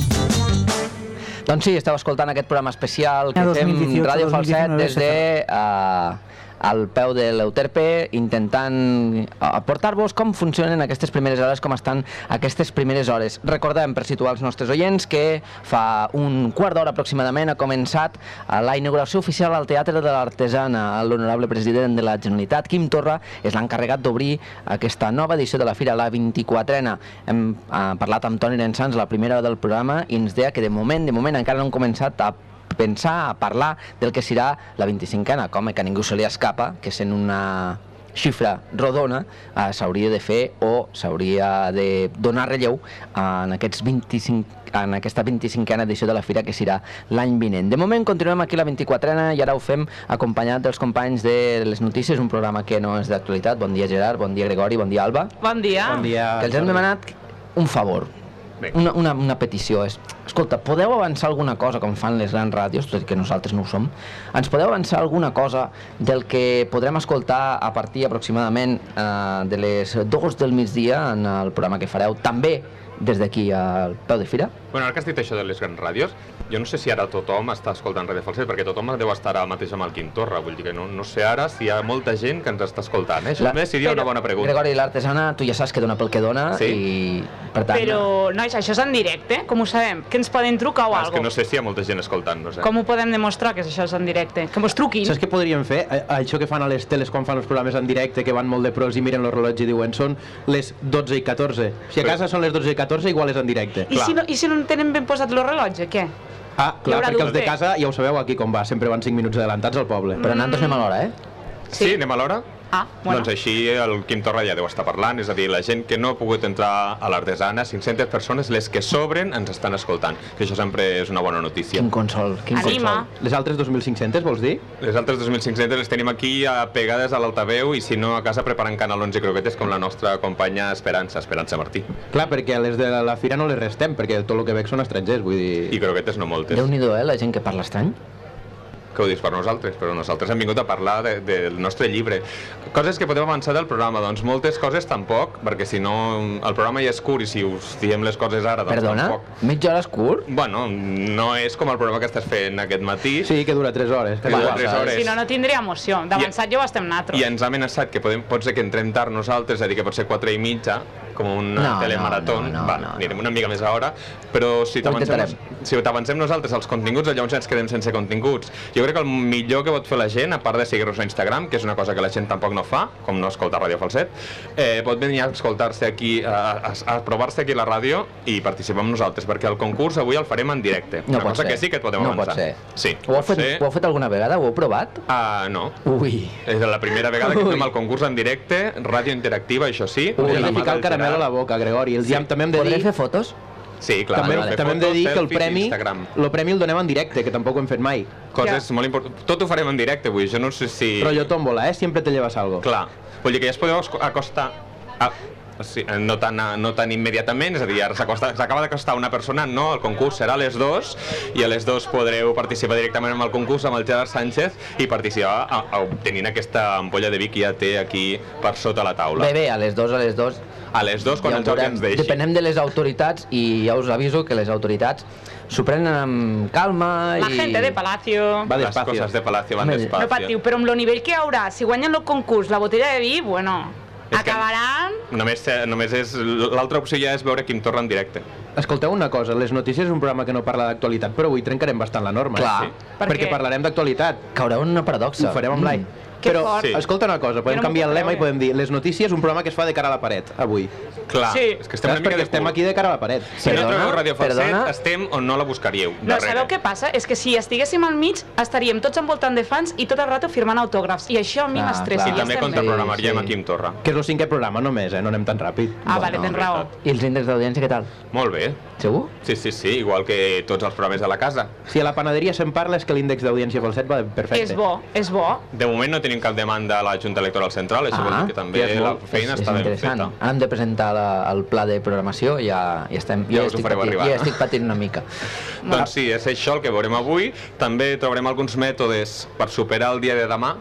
Doncs sí, esteu escoltant aquest programa especial que fem Ràdio Falset des de... Uh, al peu de l'Euterpe, intentant aportar-vos com funcionen aquestes primeres hores, com estan aquestes primeres hores. Recordem, per situar els nostres oients, que fa un quart d'hora aproximadament ha començat la inauguració oficial al Teatre de l'Artesana. L'honorable president de la Generalitat, Quim Torra, és l'encarregat d'obrir aquesta nova edició de la Fira, la vint-i-quatrena. Hem parlat amb Toni Nensans, la primera hora del programa, i ens deia que de moment, de moment encara no hem començat a pensar, a parlar del que serà la vint-i-cinquena, com que a ningú se li escapa, que sent una xifra rodona eh, s'hauria de fer o s'hauria de donar relleu en, aquests vint-i-cinc, en aquesta vint-i-cinquena edició de la Fira, que serà l'any vinent. De moment continuem aquí la vint-i-quatrena i ara ho fem acompanyat dels companys de les notícies, un programa que no és d'actualitat. Bon dia, Gerard, bon dia, Gregori, bon dia, Alba. Bon dia. Bon dia. Que els hem demanat un favor. Una, una, una petició és, escolta, podeu avançar alguna cosa com fan les grans ràdios, tot i que nosaltres no ho som, ens podeu avançar alguna cosa del que podrem escoltar a partir aproximadament eh, de les dos del migdia en el programa que fareu també des d'aquí al peu de Fira? Bueno, ara que has dit això de les grans ràdios, jo no sé si ara tothom està escoltant Ràdio Falset, perquè tothom deu estar ara mateix amb el Quim Torra, vull dir que no, no sé ara si hi ha molta gent que ens està escoltant, eh? Això també seria una bona pregunta. Gregori, l'Artesana, tu ja saps que dona pel que dona, sí? I per tant... Però, nois, això és en directe, com ho sabem? Que ens poden trucar o ah, alguna cosa? És que no sé si hi ha molta gent escoltant-nos, eh? Com ho podem demostrar que això és en directe? Que mos truquin. Saps què podríem fer? Això que fan a les teles quan fan els programes en directe, que van molt de pros i miren l'horologi i diuen són les dotze i catorze. Si a casa són les dotze i catorze, igual és en directe. I si no, i si no tenen ben posat l'horologi, què? Ah, clar, perquè els de dubte. casa ja ho sabeu aquí com va, sempre van cinc minuts adelantats al poble. Però nosaltres anem a l'hora, eh? Sí, sí, anem a l'hora? Ah, bueno. Doncs així el Quim Torra ja deu estar parlant, és a dir, la gent que no ha pogut entrar a l'Artesana, cinc-centes persones, les que sobren ens estan escoltant, que això sempre és una bona notícia. Quin consol, quin Anima. consol. Les altres dos mil cinc-centes, vols dir? Les altres dos mil cinc-centes les tenim aquí pegades a l'altaveu i si no a casa preparant canelons i croquetes com la nostra companya Esperança, Esperança Martí. Clar, perquè a les de la fira no les restem, perquè tot el que veig són estrangers, vull dir... I croquetes no moltes. Déu-n'hi-do, eh, la gent que parla estrany. Que ho dius per nosaltres, però nosaltres hem vingut a parlar de, del nostre llibre. Coses que podem avançar del programa, doncs moltes coses tampoc, perquè si no el programa ja és curt i si us diem les coses ara, doncs Perdona? tampoc. Mitja hora és curt? Bueno, no és com el programa que estàs fent aquest matí. Sí, que dura tres hores. Que dura tres hores. Si no, no tindria emoció. D'avançat ja ho estem nosaltres. I ens ha amenaçat que podem, pot ser que entrem tard nosaltres, és a dir, que pot ser quatre i mitja, com un No, telemarató. no, no, Va, no, no. anirem una mica més a hora, però si Ho t'avancem intentarem. si t'avancem nosaltres els continguts, llavors ens quedem sense continguts. Jo crec que el millor que pot fer la gent, a part de seguir-nos a Instagram, que és una cosa que la gent tampoc no fa, com no escoltar Ràdio Falset, eh, pot venir a escoltar-se aquí, a, a, a provar-se aquí a la ràdio i participar amb nosaltres, perquè el concurs avui el farem en directe. No una pot cosa ser. que sí que et podem no avançar. pot ser. Sí, Ho heu, pot fet, ser. ho heu fet alguna vegada? Ho heu provat? Ah, no. Ui. És la primera vegada que Ui. fem el concurs en directe, ràdio interactiva, això sí. Ui, de hem la de mà ficar el del caramel a Gerard. la boca, Gregori. El Sí. sí. També hem de Podré dir... fer fotos? Sí, clar. També, vale. també hem de dir que el Selfies, premi, Instagram. el premi el donem en directe, que tampoc ho hem fet mai. Coses molt importants. Tot ho farem en directe avui, jo no sé si... Rotllo tómbola, eh? Siempre te llevas algo. Clar. Vull dir que ja es podeu acostar... A... Sí, no, tan, no tan immediatament, és a dir, ara s'acosta- s'acaba d'acostar una persona, no, el concurs serà a les dos i a les dos podreu participar directament en el concurs amb el Gerard Sánchez i participar a, a, obtenint aquesta ampolla de vi que ja té aquí per sota la taula. Bé, bé, a les dos, a les dos... A les dos, quan ja el Jordi veurem. ens deixi. Depenem de les autoritats i ja us aviso que les autoritats s'ho prenen amb calma La i... gente de Palacio. Va Les despacio. coses de Palacio van Home, despacio. No patiu, però amb el nivell que hi haurà, si guanyen el concurs, la botella de vi, bueno, És que acabaran... Només, només és... L'altra opció ja és veure Quim Torra en directe. Escolteu una cosa, Les Notícies és un programa que no parla d'actualitat, però avui trencarem bastant la norma. Clar. Eh? Sí. Per Perquè què? parlarem d'actualitat. Caurà en una paradoxa. Ho farem amb l'any. Que Però, fort. Sí. escolta una cosa, podem Jo no m'ho canviar el puc lema i creure. podem dir Les Notícies, un programa que es fa de cara a la paret, avui. Clar, Sí. és que estem una Saps? mica Perquè de estem cul. aquí de cara a la paret. Si no Perdona? trobeu Ràdio Falset, Perdona? estem on no la buscaríeu. No, darrere. sabeu què passa? És que si estiguéssim al mig, estaríem tots envoltant de fans i tot el rato firmant autògrafs. I això a mi Ah, m'estressa. I clar. ja també estem bé. contraprogramaríem Sí, a sí. Quim Torra. Que és el cinquè programa només, eh? No anem tan ràpid. Ah, vale, tens raó. I els índexs d'audiència, què tal? Molt bé. Segur? Sí, sí, sí, igual que tots els programes de la casa. Si a la panaderia se'n parla és que l'índex d'audiència Falset va perfecte. És bo, és bo. De moment no tenim cap demanda a la Junta Electoral Central, això vol dir que també ja és la molt. feina és, està és ben interessant. feta. Ara hem de presentar la, el pla de programació i ja, ja estem... Ja jo us ho estic fareu patint, arribar. jo ja estic patint una mica. Doncs sí, és això el que veurem avui. També trobarem alguns mètodes per superar el dia de demà.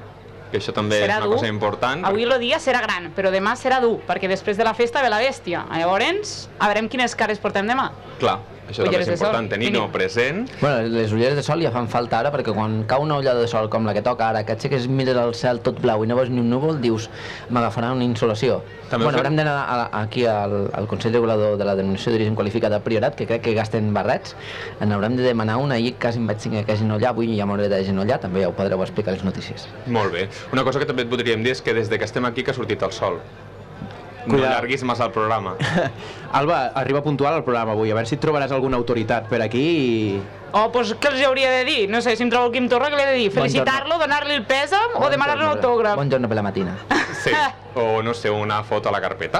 que això també serà és una dur. cosa important. Avui el dia serà gran, però demà serà dur, perquè després de la festa ve la bèstia. Llavors, a veure quines cares portem demà. Clar, això també Ulleres és de sol, important tenir-ho mínim. present. Bueno, les ulleres de sol ja fan falta ara, perquè quan cau una ullada de sol com la que toca ara, que aixeques, mires el cel tot blau i no veus ni un núvol, dius, m'agafarà una insolació. També bueno, fem- haurem d'anar a- aquí al, al Consell Regulador de la Denominació d'Origen Qualificada Priorat, que crec que gasten barrets, en haurem de demanar una, i quasi em vaig tenir que genollar, avui ja m'hauré de genollar, també ja ho podreu explicar a les notícies. Molt bé. Una cosa que també et podríem dir és que des de que estem aquí que ha sortit el sol. No Cuidado. allarguis massa el programa. Alba, arriba puntual al programa avui, a veure si et trobaràs alguna autoritat per aquí i... Oh, doncs què els hauria de dir? No sé, si em trobo el Quim Torra, què li he de dir? Felicitar-lo, donar-li el pèsam o demanar-li un autògraf? Bon giorno per la matina. Sí, o no sé, una foto a la carpeta.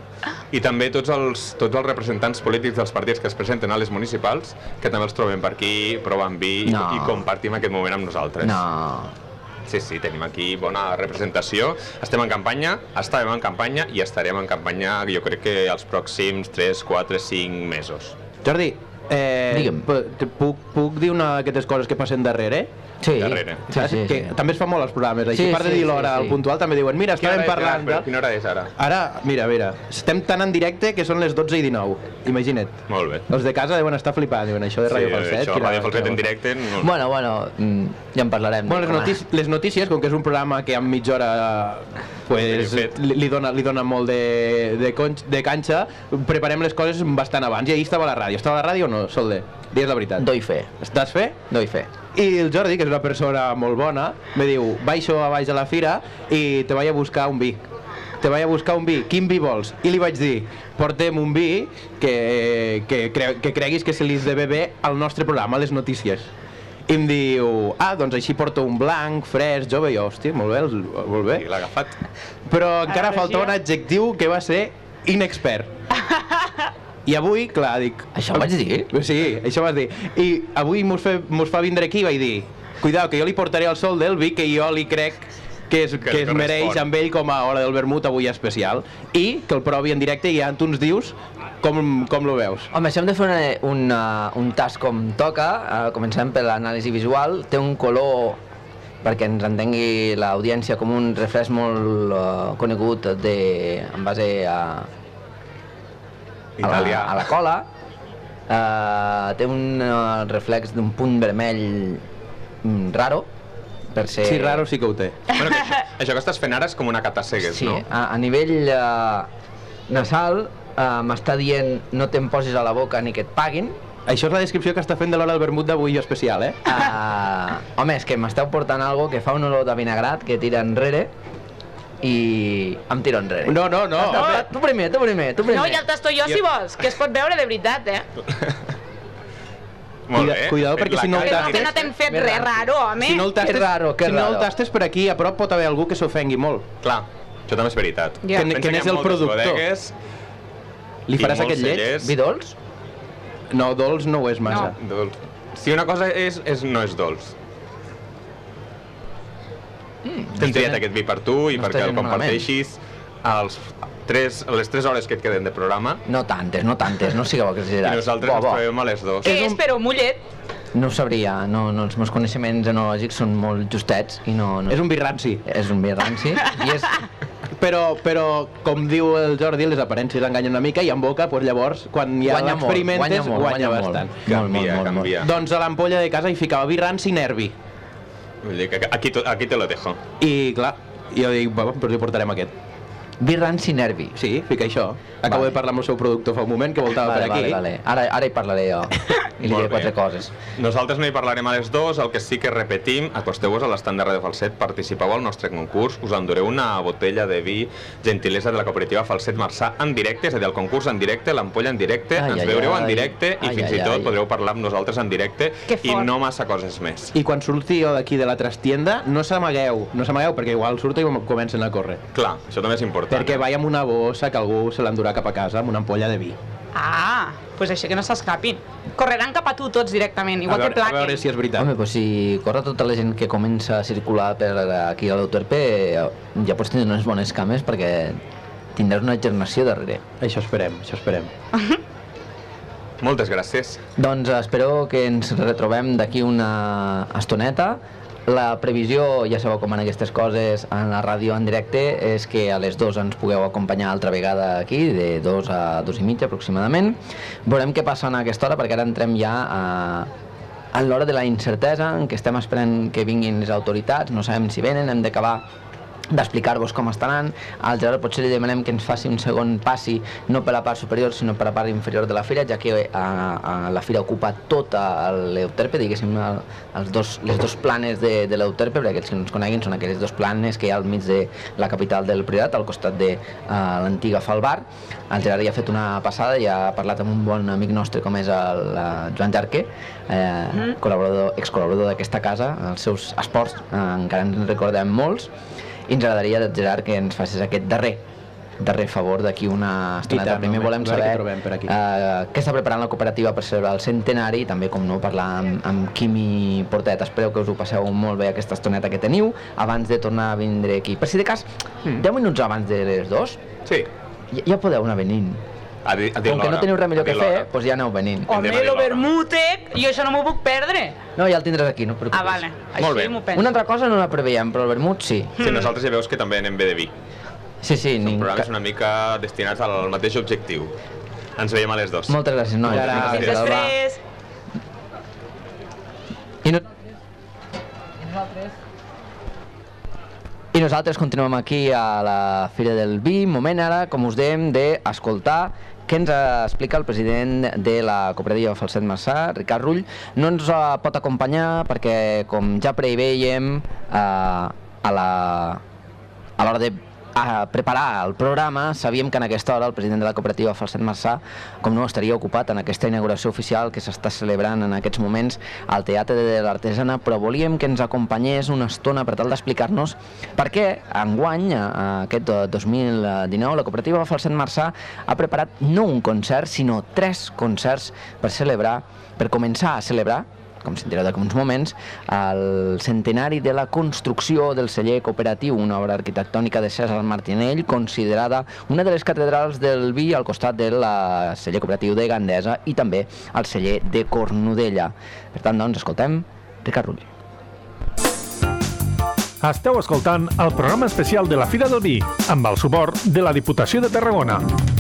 I també tots els, tots els representants polítics dels partits que es presenten a les municipals, que també els trobem per aquí, provant vi No. i, i compartim aquest moment amb nosaltres. No. Sí, sí, tenim aquí bona representació. Estem en campanya, estàvem en campanya i estarem en campanya, jo crec que els pròxims tres, quatre, cinc mesos. Jordi, eh, Digue'm. pu- puc, puc dir una d'aquestes coses que passen darrere? Sí, Darrere. sí, sí, que sí. també es fa molt als programes, així Sí, a part de sí, dir sí, l'hora sí. al puntual també diuen, mira, Quina hora estàvem és ara? parlant Però de... Quina hora és ara? Ara, mira, mira, estem tan en directe que són les dotze i dinou, imagina't. Molt bé. Els de casa deuen estar flipant, diuen això de Radio Falset. això, quina- Ràdio Falset quina en cosa. directe... No. Bueno, bueno, mm, ja en parlarem. Bueno, les, Com a- notícies, les notícies, com que és un programa que en mitja hora pues, Ben fet. li, li, dona, li dona molt de, de, conx, de canxa, preparem les coses bastant abans. I ahir estava a la ràdio. Estava a la ràdio o no, Solde? Digues la veritat. Doy fe, Estàs fe? doy fe. I el Jordi, que és una persona molt bona, me diu, baixo a baix a la fira i te vaig a buscar un vi. Te vaig a buscar un vi. Quin vi vols? I li vaig dir, portem un vi que, que, cre que creguis que se li has de beber al nostre programa, a les notícies. I em diu, ah, doncs així porto un blanc, fresc, jove, i jo, hòstia, molt bé, el- molt bé. I l'ha agafat. Però encara Ara, falta un Regia. adjectiu que va ser inexpert. I avui, clar, dic... Això ho vaig dir? Sí, això vas dir. I avui mos, fe, mos fa vindre aquí i vaig dir, cuidao, que jo li portaré al sol del vi que jo li crec que es, Que que li es mereix correspon. amb ell com a hora del vermut avui especial, i que el provi en directe i ja tu ens dius com, com lo veus. Home, si hem de fer una, una, un tast com toca, uh, comencem per l'anàlisi visual, té un color, perquè ens entengui l'audiència, com un refresc molt uh, conegut de, en base a, a, la, Italià. a la cola. Uh, té un uh, reflex d'un punt vermell mm, raro, per ser... Sí, raro sí que ho té. Bueno, que això, això que estàs fent ara és com una catacegues, Sí, no? a, a nivell uh, nasal uh, m'està dient no te'n posis a la boca ni que et paguin. Això és la descripció que està fent de l'hora del vermut d'avui especial, eh? Uh, home, és que m'esteu portant algo que fa un olor de vinagrat que tira enrere i em tiro enrere. No, no, no. No, tu primer, tu primer, tu primer. No, ja el tasto jo, si vols, que es pot veure de veritat, eh? Molt Cuida- bé. cuidado, perquè La si no el cara- Que no, que no t'hem fet Més res raro. raro, home. Si no el tastes, Que raro, que si no el raro. tastes per aquí a prop pot haver algú que s'ofengui molt. Clar, això també és veritat. Ja. Que, Pensa que hi ha n'és el moltes productor. bodegues Li i faràs molts aquest lleig? cellers. Vi dolç? No, dolç no ho és massa. Dolç. Si una cosa és, és no és dolç. Mm, T'hem triat aquest vi per tu i no perquè estaré el malament. comparteixis als tres, a les tres hores que et queden de programa No tantes, no tantes, no sigueu i exagerats. nosaltres Bo, ens bo. trobem a les dues. Què és, però, mullet? No ho sabria, no, no, els meus coneixements enològics són molt justets i no... no És un vi ranci. és un vi ranci i és... Però, però, com diu el Jordi, les aparències enganyen una mica i en boca, doncs llavors, quan ja Guanya molt, l'experimentes, guanya molt, guanya guanya molt. bastant. Molt, Canvia, molt, molt, canvia. Doncs a l'ampolla de casa hi ficava vi ranci nervi. Vull dir que aquí, to- aquí te lo dejo. I, clar, jo dic, bueno, doncs li portarem aquest. Vi ranci nervi. Sí, fica això. Acabo Vale. de parlar amb el seu productor fa un moment, que voltava Vale, per aquí. vale, vale. Ara, ara hi parlaré jo i li Molt diré quatre bé. coses. Nosaltres no hi parlarem a les dues, el que sí que repetim, acosteu-vos a l'estand de Ràdio Falset, participeu al nostre concurs, us endureu una botella de vi gentilesa de la cooperativa Falset Marçà en directe, és a dir, el concurs en directe, l'ampolla en directe, Ai, ens ai, veureu ai. en directe i Ai, fins ai, i tot ai. podreu parlar amb nosaltres en directe Que i fort. no massa coses més. I quan surti jo d'aquí de la trastienda, no s'amagueu, no s'amagueu, perquè igual surto i comencen a córrer. Clar, això també és important. Perquè vaig amb una bossa que algú se l'endurà cap a casa, amb una ampolla de vi. Ah, doncs pues això que no s'escapin. Correran cap a tu tots directament, A igual veure, que a plaquen. veure si és veritat. Home, doncs si corre tota la gent que comença a circular per aquí a l'Autorpe, ja pots tenir unes bones cames perquè tindràs una gernació darrere. Això esperem, això esperem. Moltes gràcies. Doncs espero que ens retrobem d'aquí una estoneta La previsió, ja sabeu com van aquestes coses en la ràdio en directe, és que a les dues ens pugueu acompanyar altra vegada aquí, de dos a dos i mitja aproximadament. Veurem què passa en aquesta hora, perquè ara entrem ja a, a l'hora de la incertesa, en què estem esperant que vinguin les autoritats, no sabem si venen, hem d'acabar d'explicar-vos com estaran. Al Gerard potser li demanem que ens faci un segon passi, no per la part superior sinó per la part inferior de la fira, ja que a, a la fira ocupa tota l'Euterpe, diguéssim el, els dos, les dos planes de, de l'Euterpe, perquè aquells que no ens coneguin són aquelles dos planes que hi ha al mig de la capital del Priorat, al costat de uh, l'antiga Falbar. El Gerard ja ha fet una passada, ja ha parlat amb un bon amic nostre com és el uh, Joan Jarque, eh, mm. col·laborador, excol·laborador d'aquesta casa, els seus esports eh, encara ens recordem molts, i ens agradaria, Gerard, que ens facis aquest darrer darrer favor d'aquí una estoneta. Primer volem saber eh, què està preparant la cooperativa per celebrar el centenari i també, com no, parlar amb, amb Quimi Portet. Espero que us ho passeu molt bé aquesta estoneta que teniu abans de tornar a vindre aquí. Per si de cas, mm. deu minuts abans de les dos, sí. ja, ja podeu anar venint. A dir, a dir Com que no teniu res millor que fer, doncs ja aneu venint. Home, lo vermútec, jo això no m'ho puc perdre. No, ja el tindràs aquí, no et preocupis. Ah, vale. Molt bé. Una altra cosa no la preveiem, però el vermut sí. Sí, nosaltres ja veus que també anem bé de vi. Sí, sí. Són programes una mica destinats al mateix objectiu. Ens veiem a les dos. Moltes gràcies, nois. Fins després. I no... I nosaltres... I nosaltres continuem aquí a la Fira del Vi, moment ara, com us dèiem, d'escoltar què ens explica el president de la cooperativa Falset Marçà, Ricard Rull. No ens pot acompanyar perquè, com ja preveiem, eh, a la a l'hora de a preparar el programa, sabíem que en aquesta hora el president de la cooperativa Falset Marçà, com no, estaria ocupat en aquesta inauguració oficial que s'està celebrant en aquests moments al Teatre de l'Artesana, però volíem que ens acompanyés una estona per tal d'explicar-nos per què enguany, aquest dos mil dinou, la cooperativa Falset Marçà ha preparat no un concert, sinó tres concerts per celebrar, per començar a celebrar, com sentireu d'aquí uns moments, el centenari de la construcció del celler cooperatiu, una obra arquitectònica de Cèsar Martinell, considerada una de les catedrals del vi al costat del celler cooperatiu de Gandesa i també el celler de Cornudella. Per tant, doncs, escoltem Ricard Rull. Esteu escoltant el programa especial de la Fira del Vi, amb el suport de la Diputació de Tarragona.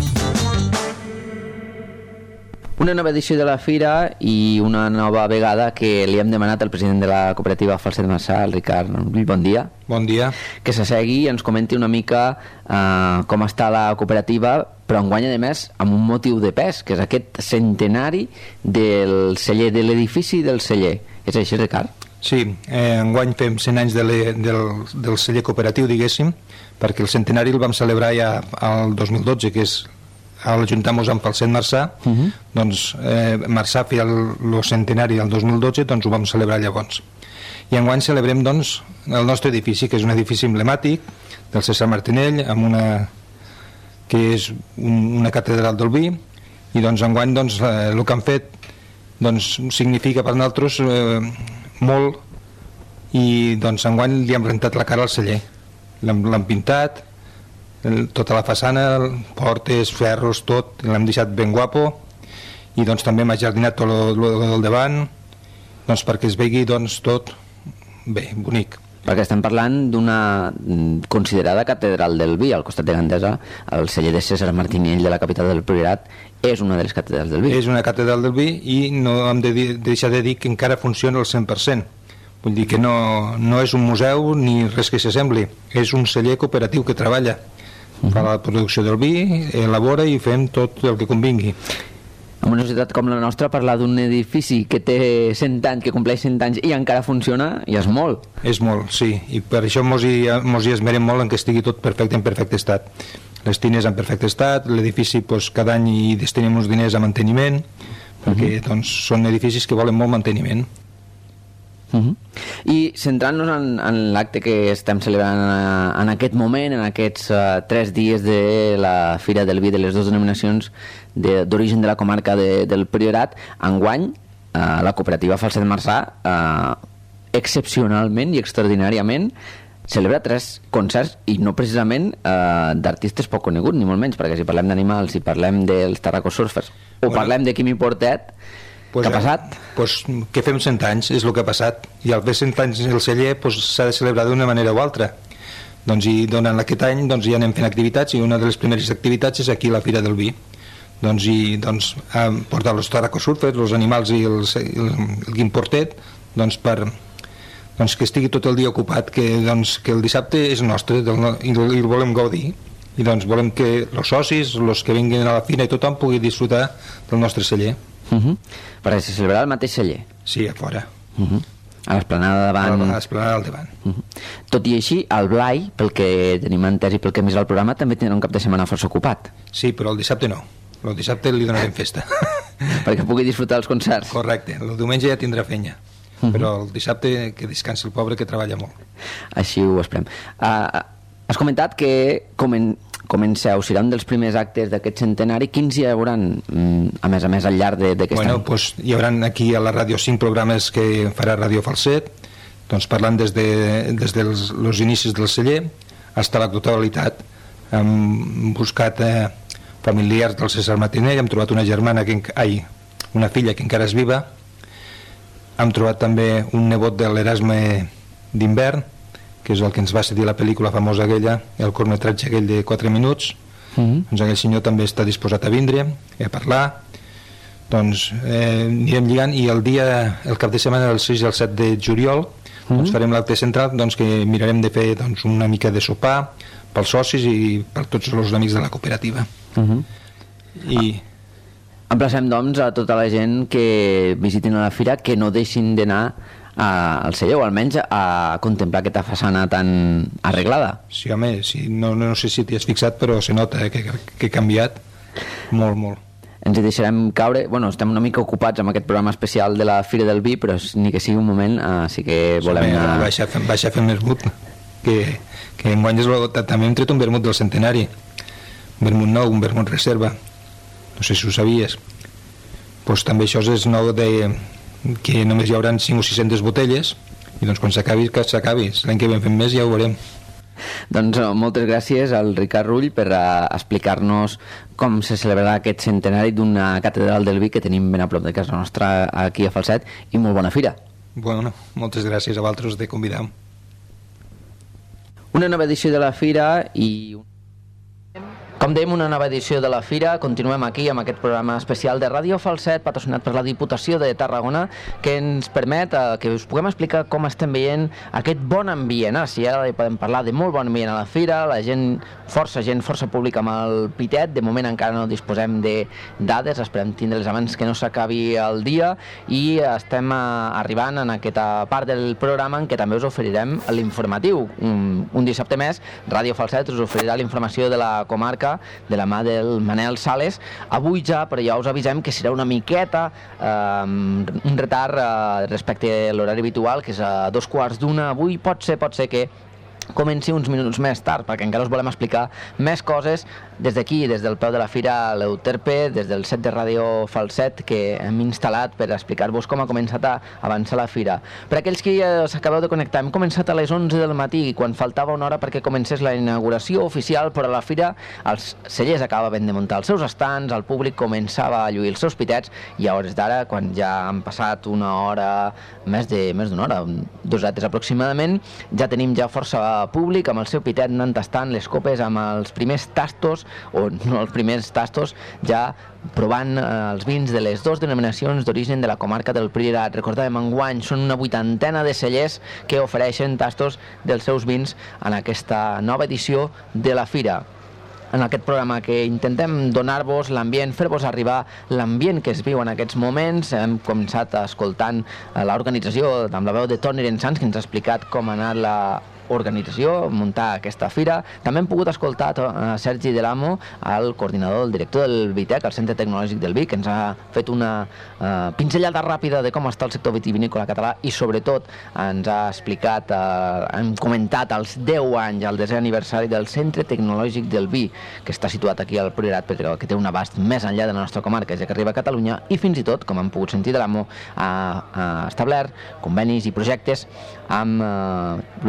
Una nova edició de la Fira i una nova vegada que li hem demanat al president de la cooperativa Falset Marçà, el Ricard Rull, bon dia. Bon dia. Que s'assegui i ens comenti una mica eh, com està la cooperativa, però enguany, a més, amb un motiu de pes, que és aquest centenari del celler, de l'edifici del celler. És així, Ricard? Sí, eh, enguany fem cent anys de le, del, del celler cooperatiu, diguéssim, perquè el centenari el vam celebrar ja al dos mil dotze, que és a l'Ajuntament amb Falset Marçà. Uh -huh. Doncs eh, Marçà feia el, el centenari el dos mil dotze, doncs ho vam celebrar llavors. I enguany celebrem doncs el nostre edifici, que és un edifici emblemàtic del Cèsar Martinell, amb una que és un, una catedral del vi, i doncs enguany doncs, eh, el que han fet doncs, significa per nosaltres eh, molt, i doncs enguany li hem rentat la cara al celler, l'hem pintat, tota la façana, portes, ferros, tot, l'hem deixat ben guapo, i doncs també hem ajardinat tot el del davant, doncs perquè es vegi doncs tot bé, bonic. Perquè estem parlant d'una considerada catedral del vi al costat de Gandesa. El celler de Cèsar Martinell de la capital del Priorat és una de les catedrals del vi. És una catedral del vi i no hem de dir, deixar de dir que encara funciona al cent per cent. Vull dir que no, no és un museu ni res que s'assembli, és un celler cooperatiu que treballa. Fa la producció del vi, elabora i fem tot el que convingui. En una societat com la nostra, parlar d'un edifici que té cent anys, que compleix cent anys i encara funciona, ja és molt. És molt, sí, i per això mos hi, mos hi esmerem molt en que estigui tot perfecte, en perfecte estat. Les tines en perfecte estat, l'edifici doncs, cada any hi destinem uns diners a manteniment, perquè uh-huh. doncs, són edificis que volen molt manteniment. Uh-huh. I centrant-nos en, en l'acte que estem celebrant en, en aquest moment, en aquests uh, tres dies de la Fira del Vi de les dues denominacions d'origen de, de la comarca de, del Priorat, enguany uh, la cooperativa Falset Marçà uh, excepcionalment i extraordinàriament celebra tres concerts i no precisament uh, d'artistes poc coneguts, ni molt menys, perquè si parlem d'animals, si parlem dels Tarraco Surfers o bueno, parlem de Quimi Portet, Pues, Què ha passat? Pues, que fem cent anys, és el que ha passat. I al fer cent anys el celler pues, s'ha de celebrar d'una manera o altra. Doncs, i durant aquest any doncs, ja anem fent activitats, i una de les primeres activitats és aquí la Fira del Vi. Doncs, i doncs, portar els taracosurfers, els animals i el, el, el guimportet, doncs, per, doncs, que estigui tot el dia ocupat, que, doncs, que el dissabte és nostre del, i, el, i el volem gaudir. I doncs volem que els socis, els que vinguin a la fira i tothom pugui disfrutar del nostre celler. Uh -huh. Perquè se celebrarà el mateix celler? Sí, a fora. Uh -huh. A l'esplanada davant... A l'esplanada al davant. Uh -huh. Tot i així, el Blai, pel que tenim entès i pel que hem vist al programa, també tindrà un cap de setmana força ocupat. Sí, però el dissabte no. El dissabte li donarem festa. Perquè pugui disfrutar els concerts. Correcte, el diumenge ja tindrà feina. Uh -huh. Però el dissabte que descansi el pobre, que treballa molt. Així ho esperem. Uh, has comentat que comen comenceu, serà un dels primers actes d'aquest centenari. Quins hi haurà, a més a més, al llarg d'aquest bueno, any? Pues, hi haurà aquí a la ràdio cinc programes que farà Ràdio Falset, doncs parlant des, de, des dels los inicis del celler fins a l'actualitat. Hem buscat eh, familiars del César Matiner, hem trobat una germana, que, ai, una filla que encara és viva, hem trobat també un nebot de l'Erasme d'Hivern, que és el que ens va cedir la pel·lícula famosa aquella, el curtmetratge aquell de quatre minuts. Uh -huh. Doncs aquell senyor també està disposat a vindre, a parlar. Doncs eh, anirem lligant, i el dia, el cap de setmana del sis i el set de juliol, uh -huh. doncs farem l'acte central, doncs, que mirarem de fer doncs, una mica de sopar pels socis i per tots els amics de la cooperativa. Uh -huh. I... Emplacem, doncs, a tota la gent que visitin a la fira que no deixin d'anar al celler, o almenys a contemplar aquesta façana tan arreglada. Sí, home, sí, no, no sé si t'hi has fixat, però se nota eh, que, que he canviat molt, molt. Ens hi deixarem caure. Bueno, estem una mica ocupats amb aquest programa especial de la Fira del Vi, però ni que sigui un moment, uh, sí que volem sí, anar... Baixa, baixa a fer un vermut, que, que enguany és lo, també hem tret un vermut del centenari, un vermut nou, un vermut reserva, no sé si ho sabies. Pues també això és nou de... que només hi haurà cinc o sis-centes botelles, i doncs quan s'acabi, que s'acabi. L'any que vam fem més ja ho veurem. Doncs moltes gràcies al Ricard Rull per uh, explicar-nos com se celebrarà aquest centenari d'una catedral del vi que tenim ben a prop de casa nostra aquí a Falset, i molt bona fira. Bueno, moltes gràcies a vosaltres de convidar-me. Una nova edició de la fira i... Com dèiem, una nova edició de la Fira. Continuem aquí amb aquest programa especial de Ràdio Falset, patrocinat per la Diputació de Tarragona, que ens permet eh, que us puguem explicar com estem veient aquest bon ambient. Ah, sí, ara podem parlar de molt bon ambient a la Fira, la gent, força gent, força pública amb el pitet. De moment encara no disposem de dades, esperem tindre-les abans que no s'acabi el dia, i estem eh, arribant en aquesta part del programa en què també us oferirem l'informatiu. Un, un dissabte més, Ràdio Falset us oferirà la informació de la comarca de la mà del Manel Sales. Avui ja, però ja us avisem que serà una miqueta eh, un retard eh, respecte a l'horari habitual, que és a dos quarts d'una. Avui pot ser, pot ser que comenci uns minuts més tard, perquè encara us volem explicar més coses des d'aquí, des del peu de la Fira a l'Euterpe, des del set de Ràdio Falset que hem instal·lat per explicar-vos com ha començat a avançar la Fira. Per aquells que ja s'acabeu de connectar, hem començat a les onze del matí, quan faltava una hora perquè comencés la inauguració oficial, però a la Fira els cellers acabaven de muntar els seus estants, el públic començava a lluir els seus pitets, i a hores d'ara, quan ja han passat una hora, més de més d'una hora, dos rates aproximadament, ja tenim ja força públic amb el seu pitet anant tastant les copes, amb els primers tastos, o no els primers tastos, ja provant eh, els vins de les dues denominacions d'origen de la comarca del Priorat. Recordàvem, enguany són una vuitantena de cellers que ofereixen tastos dels seus vins en aquesta nova edició de la Fira. En aquest programa que intentem donar-vos l'ambient, fer-vos arribar l'ambient que es viu en aquests moments. Hem començat escoltant l'organització amb la veu de Toni Rensans, que ens ha explicat com ha anat la organització, muntar aquesta fira. També hem pogut escoltar a Sergi Delamo, el coordinador, el director del Vitec, el Centre Tecnològic del Vi, que ens ha fet una uh, pinzellada ràpida de com està el sector vitivinícola català, i sobretot ens ha explicat, uh, hem comentat els deu anys, el desè aniversari del Centre Tecnològic del Vi, que està situat aquí al Priorat, però que té un abast més enllà de la nostra comarca, ja que arriba a Catalunya, i fins i tot, com hem pogut sentir de l'amo, ha, ha establert convenis i projectes amb uh, localitats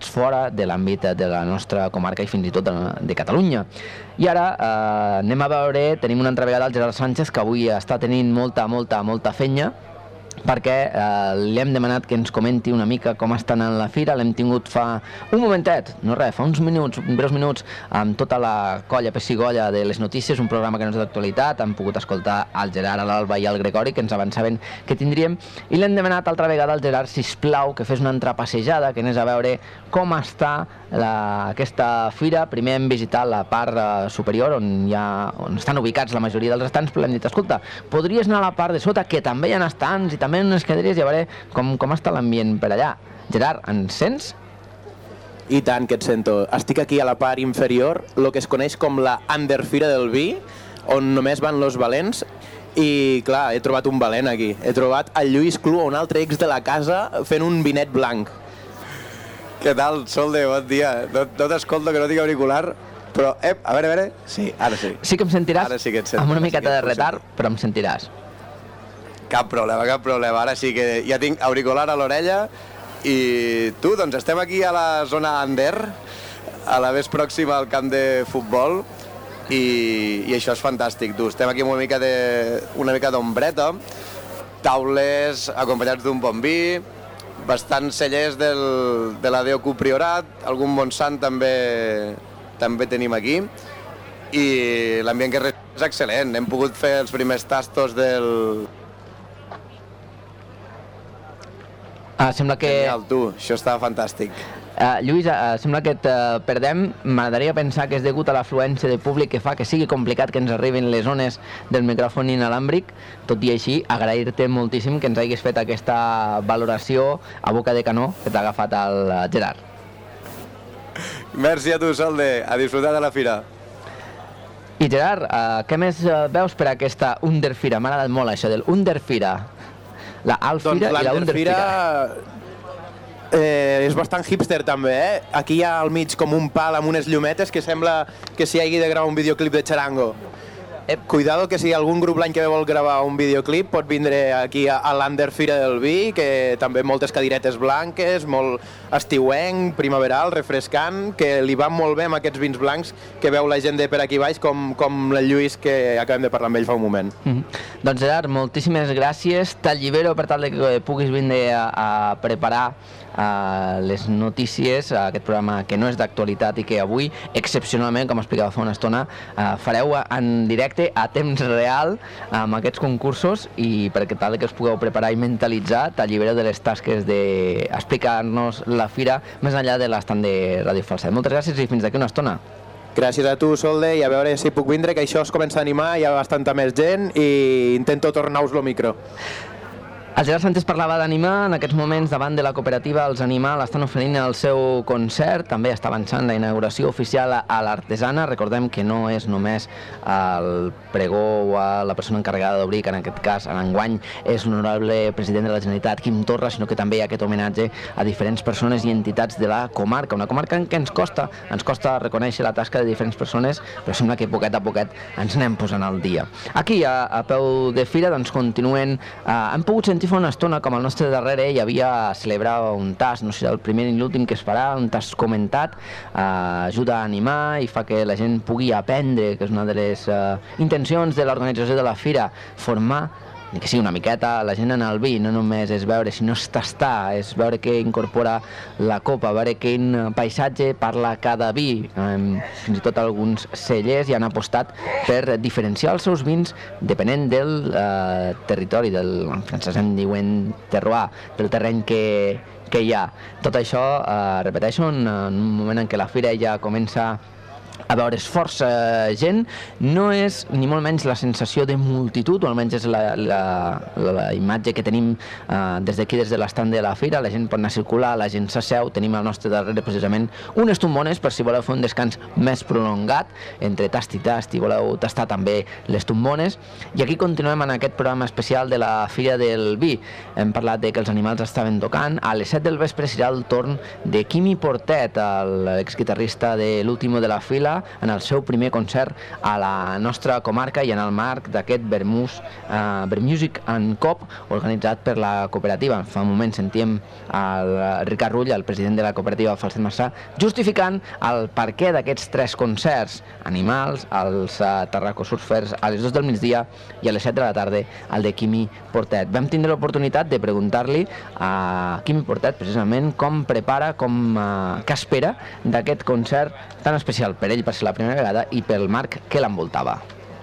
fora de l'àmbit de la nostra comarca i fins i tot de, de Catalunya. I ara eh, anem a veure, tenim una altra vegada el Gerard Sánchez, que avui està tenint molta, molta, molta fenya, perquè eh, li hem demanat que ens comenti una mica com està anant la fira. L'hem tingut fa un momentet, no res, fa uns minuts, uns breus minuts, amb tota la colla pessigolla de les notícies, un programa que no és d'actualitat. Han pogut escoltar el Gerard, l'Alba i el Gregori, que ens avançaven que tindríem, i l'hem demanat altra vegada al Gerard, sisplau, que fes una entrepassejada, que anés a veure com està la, aquesta fira. Primer hem visitat la part eh, superior, on, hi ha, on estan ubicats la majoria dels estants, però l'hem dit, escolta, podries anar a la part de sota, que també hi ha estants i també unes cadires, i a veure com, com està l'ambient per allà. Gerard, ens sents? I tant que et sento. Estic aquí a la part inferior, el que es coneix com la Underfira del Vi, on només van los valents, i clar, he trobat un valent aquí. He trobat el Lluís Clua, un altre ex de la casa, fent un vinet blanc. Què tal, Solde? Bon dia. No, no t'escolto, que no tinc auricular, però, ep, a veure, a veure... Sí, ara sí. Sí que em sentiràs, ara sí que et sento, amb una miqueta sí de retard, però em sentiràs. Cap problema, cap problema. Ara sí que ja tinc auricular a l'orella. I tu, doncs estem aquí a la zona Under, a la més pròxima al camp de futbol, i, i això és fantàstic, tu. Estem aquí amb una mica de, una mica d'ombreta, taules acompanyats d'un bon vi, bastants cellers del, de la Déu Q Priorat, algun Montsant també, també tenim aquí, i l'ambient que és excel·lent. Hem pogut fer els primers tastos del... Ah, sembla que... Genial, tu, això està fantàstic. Uh, Lluís, uh, sembla que et uh, perdem. M'agradaria pensar que és degut a l'afluència de públic que fa que sigui complicat que ens arribin les ones del micròfon inalàmbric. Tot i així, agrair-te moltíssim que ens hagis fet aquesta valoració a boca de canó que t'ha agafat el uh, Gerard. Merci a tu, Solde. A disfrutar de la fira. I Gerard, uh, què més uh, veus per aquesta Underfira? M'ha agradat molt això del Underfira. La Alfira doncs i la Underfira. Eh, és bastant hipster també, eh? Aquí hi ha al mig com un pal amb unes llumetes que sembla que s'hi hagi de gravar un videoclip de Charango. Eh, cuidado que si algun grup l'any que ve vol gravar un videoclip pot vindre aquí a, a l'Underfira del Vi, que també moltes cadiretes blanques, molt estiuenc, primaveral, refrescant, que li va molt bé amb aquests vins blancs que veu la gent de per aquí baix, com, com el Lluís, que acabem de parlar amb ell fa un moment. Mm-hmm. Doncs Gerard, moltíssimes gràcies. T'allibero per tal de que puguis vindre a, a preparar a les notícies, a aquest programa que no és d'actualitat i que avui, excepcionalment, com explicava fa una estona, fareu en directe, a temps real, amb aquests concursos, i per tal que us pugueu preparar i mentalitzar, t'allibero de les tasques d'explicar-nos la fira més enllà de l'estant de Ràdio Falset. Moltes gràcies i fins d'aquí una estona. Gràcies a tu, Solde, i a veure si puc vindre, que això es comença a animar, hi ha bastanta més gent i intento tornar-vos lo micro. El Gerard Sánchez parlava d'animar. En aquests moments, davant de la cooperativa Els Animal, estan oferint el seu concert. També està avançant la inauguració oficial a l'Artesana. Recordem que no és només el pregó o a la persona encarregada d'obrir, que en aquest cas, en enguany, és l'honorable president de la Generalitat, Quim Torra, sinó que també hi ha aquest homenatge a diferents persones i entitats de la comarca. Una comarca en què ens costa, ens costa reconèixer la tasca de diferents persones, però sembla que poquet a poquet ens anem posant al dia. Aquí, a, a peu de fira, doncs continuen... Eh, hem pogut sentir fa una estona com al nostre darrere hi havia a celebrar un tas, no sé el primer ni l'últim que es farà, un tas comentat, eh, ajuda a animar i fa que la gent pugui aprendre, que és una de les eh, intencions de l'organització de la fira, formar ni que sigui una miqueta la gent en el vi. No només és veure, sinó és tastar, és veure què incorpora la copa, veure quin paisatge parla cada vi. Eh, fins i tot alguns cellers hi han apostat per diferenciar els seus vins depenent del eh, territori, del en francès en diuen terroir, del terreny que, que hi ha. Tot això, eh, repeteixo, en, en un moment en què la fira ja comença a veure, és força gent, no és ni molt menys la sensació de multitud, o almenys és la, la, la, la imatge que tenim eh, des d'aquí, des de l'estand de la fira. La gent pot anar a circular, la gent s'asseu, tenim al nostre darrere precisament unes tombones per si voleu fer un descans més prolongat, entre tast i tast, i voleu tastar també les tombones. I aquí continuem en aquest programa especial de la Fira del Vi. Hem parlat de que els animals estaven tocant. A les set del vespre serà el torn de Quimi Portet, l'exguitarrista de l'Último de la Fila, Vila en el seu primer concert a la nostra comarca i en el marc d'aquest Vermús, uh, Vermusic and Cop, organitzat per la cooperativa. Fa un moment sentíem el Ricard Rull, el president de la cooperativa Falset Marçà, justificant el perquè d'aquests tres concerts: Animals, els uh, Tarraco Surfers a les dos del migdia i a les set de la tarda el de Quimi Portet. Vam tindre l'oportunitat de preguntar-li a Quimi Portet precisament com prepara, com, uh, què espera d'aquest concert tan especial per ell, per ser la primera vegada, i pel marc que l'envoltava.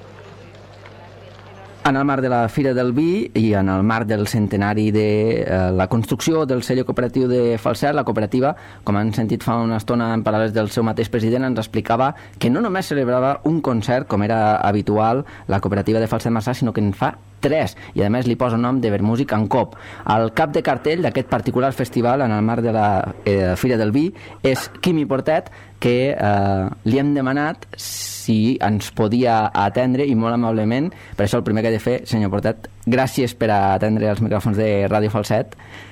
En el marc de la Fira del Vi i en el marc del centenari de eh, la construcció del cello cooperatiu de Falset, la cooperativa, com han sentit fa una estona en paraules del seu mateix president, ens explicava que no només celebrava un concert, com era habitual la cooperativa de Falset Marçà, sinó que en fa tres, i a més li posa el nom de Vermusic and Cop. El cap de cartell d'aquest particular festival en el marc de la eh, Fira del Vi és Quimi Portet, que eh, li hem demanat si ens podia atendre, i molt amablement, per això el primer que he de fer, senyor Portet, gràcies per atendre els micròfons de Ràdio Falset.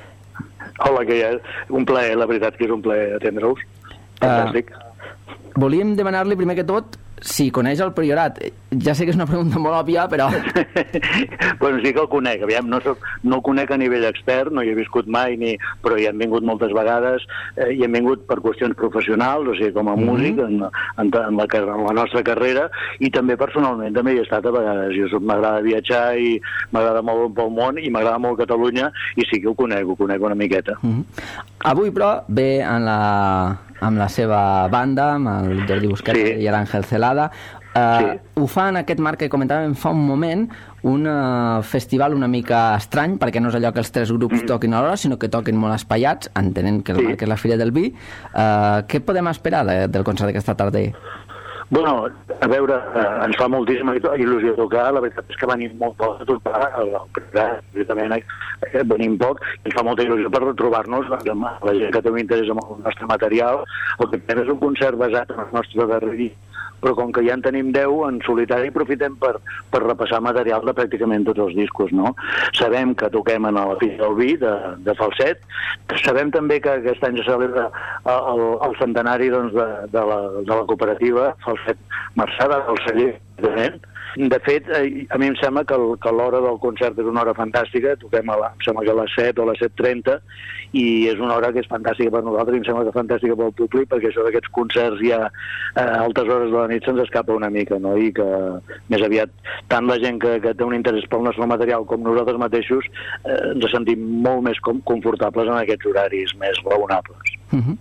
Hola, que ja un plaer, la veritat que és un plaer atendre-us. Fantàstic. Uh, volíem demanar-li primer que tot si coneix el Priorat. Ja sé que és una pregunta molt òbvia, però... Bueno, sí que el conec. Aviam, no, soc, no el conec a nivell expert, no hi he viscut mai, ni, però hi hem vingut moltes vegades, eh, i hem vingut per qüestions professionals, o sigui, com a músic, mm-hmm. en, en, en, la, en la nostra carrera, i també personalment també hi he estat a vegades. Jo m'agrada viatjar i m'agrada molt pel món, i m'agrada molt Catalunya, i sí que ho conec, ho conec una miqueta. Mm-hmm. Avui, però, ve en la... amb la seva banda, amb el Jordi Busquets sí. i l'Àngel Celada. Uh, sí. Ho fa en aquest marc que comentàvem fa un moment, un uh, festival una mica estrany, perquè no és allò que els tres grups mm. toquin alhora, sinó que toquin molt espaiats, entenent que el sí. marc és la Fira del Vi. Uh, què podem esperar de, del concert d'aquesta tarda? Bueno, a veure, eh, ens fa moltíssima il·lusió tocar, la veritat és que venim molt poc a tocar, precisament eh, venim poc, i ens fa molta il·lusió per retrobar-nos amb la gent que té un interès en el nostre material. El que fem és un concert basat en el nostre darrer, però com que ja en tenim deu, en solitari aprofitem per, per repassar material de pràcticament tots els discos, no? Sabem que toquem en la Fira del Vi de, de Falset, sabem també que aquest any se celebra el, el centenari doncs, de, de, la, de la cooperativa Falset Marçà, del celler. De fet, a mi em sembla que, el, que l'hora del concert és una hora fantàstica, toquem a, la, em sembla que a les set o a les set trenta, i és una hora que és fantàstica per nosaltres, i em sembla que fantàstica pel públic, perquè això d'aquests concerts ja a altes hores de la nit se'ns escapa una mica, no? I que més aviat tant la gent que, que té un interès pel nostre material com nosaltres mateixos eh, ens sentim molt més com, confortables en aquests horaris més raonables. Uh-huh.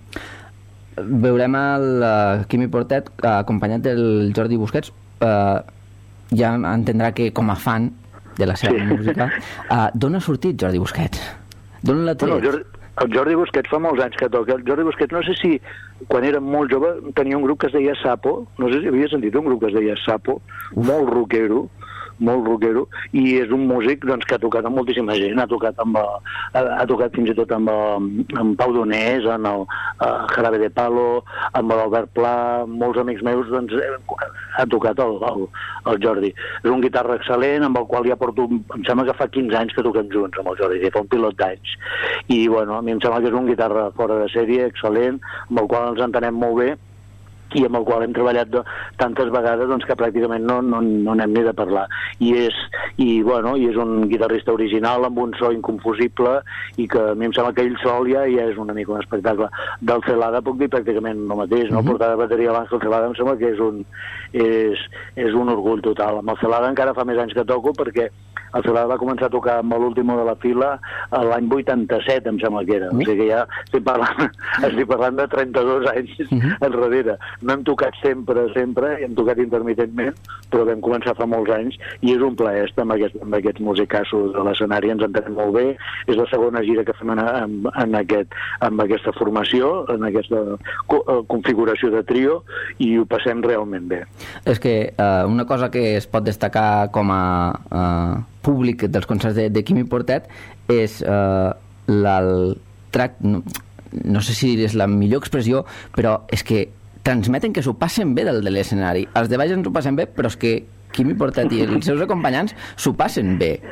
Veurem el uh, Quimi Portet uh, acompanyat del Jordi Busquets. Uh, ja entendrà que com a fan de la seva sí. música, uh, d'on ha sortit Jordi Busquets? D'on l'ha tret? Bueno, el, Jordi, el Jordi Busquets fa molts anys que toca. El Jordi Busquets, no sé si quan era molt jove tenia un grup que es deia Sapo, no sé si havia sentit un grup que es deia Sapo, Uf. molt rockero, molt rockero, i és un músic doncs, que ha tocat amb moltíssima gent, ha tocat amb ha, ha tocat fins i tot amb, amb Pau Donés, en el uh, Jarabe de Palo, amb l'Albert Pla, molts amics meus doncs, ha tocat el, el, el Jordi. És un guitarra excel·lent, amb el qual ja porto, em sembla que fa quinze anys que toquem junts amb el Jordi, fa un pilot d'anys, i bueno, a mi em sembla que és un guitarra fora de sèrie, excel·lent, amb el qual ens entenem molt bé, i amb el qual hem treballat de, tantes vegades doncs, que pràcticament no, no, no n'hem ni de parlar. I és, i, bueno, i és un guitarrista original amb un so inconfusible, i que a mi em sembla que ell sol ja, ja és una mica un espectacle. Del Celada puc dir pràcticament el mateix, no? Uh-huh. Portar de bateria a l'Àngel Celada em sembla que és un, és, és un orgull total. Amb el Celada encara fa més anys que toco, perquè el Celada va començar a tocar amb l'último de la fila l'any vuitanta-set, em sembla que era. Uh-huh. O sigui que ja estic parlant, estic parlant de trenta-dos anys uh-huh. enrere. No hem tocat sempre, sempre, hem tocat intermitentment, però vam començar fa molts anys, i és un plaer estar amb, aquest, amb aquests musicassos de l'escenari, ens entenem molt bé. És la segona gira que fem en, en, en aquest, amb aquesta formació, en aquesta co configuració de trio, i ho passem realment bé. És que uh, una cosa que es pot destacar com a uh, públic dels concerts de, de Quimi Portet és uh, el trac... No, no sé si és la millor expressió, però és que transmeten que s'ho passen bé del de l'escenari. Els de baix ens ho passen bé, però és que Quimi Portet i els seus acompanyants s'ho passen bé.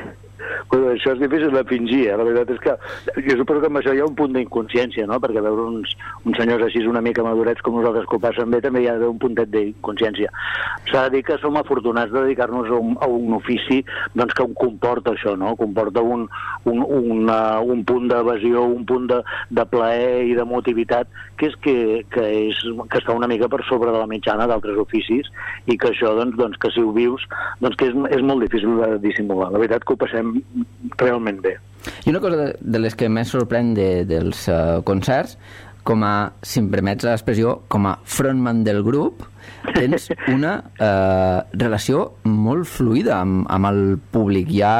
Bueno, això és difícil de fingir, eh? La veritat és que jo suposo que amb això hi ha un punt d'inconsciència, no? Perquè veure uns, uns senyors així una mica madurets com nosaltres que ho passen bé també hi ha d'haver un puntet d'inconsciència. S'ha de dir que som afortunats de dedicar-nos a, un, a un ofici doncs, que comporta això, no? Comporta un, un, un, uh, un punt d'evasió, un punt de, de plaer i d'emotivitat que és que, que, és, que està una mica per sobre de la mitjana d'altres oficis i que això, doncs, doncs que si ho vius, doncs que és, és molt difícil de dissimular. La veritat que ho passem realment bé. I una cosa de, de les que més sorprèn de, dels uh, concerts, com a, si em permets l'expressió, com a frontman del grup, tens una uh, relació molt fluida amb, amb el públic. Hi ha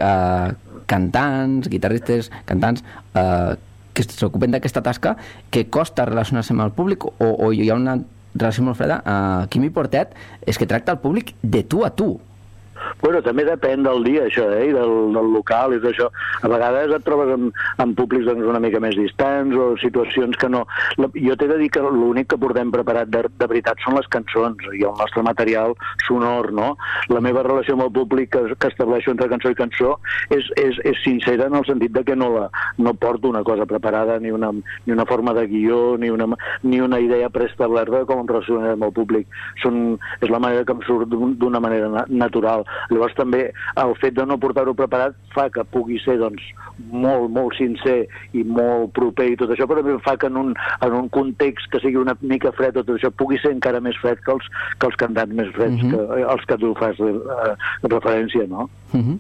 uh, cantants, guitarristes, cantants, uh, que s'ocupen d'aquesta tasca, que costa relacionar-se amb el públic, o, o hi ha una relació molt freda. Uh, Quimi Portet és que tracta el públic de tu a tu. Bueno, també depèn del dia, això, eh? I del, del local i tot això. A vegades et trobes amb, amb públics doncs, una mica més distants o situacions que no... La, jo t'he de dir que l'únic que portem preparat de, de veritat són les cançons i el nostre material sonor, no? La meva relació amb el públic que, que estableixo entre cançó i cançó és, és, és sincera en el sentit de que no, la, no porto una cosa preparada, ni una, ni una forma de guió, ni una, ni una idea preestablerta com em relacionaré amb el públic. Són, és la manera que em surt d'una manera na natural. Llavors també el fet de no portar-ho preparat fa que pugui ser doncs, molt, molt sincer i molt proper i tot això, però també fa que en un, en un context que sigui una mica fred o tot això pugui ser encara més fred que els, que els cantants més freds, uh -huh. que, els que tu fas eh, referència, no? Uh -huh.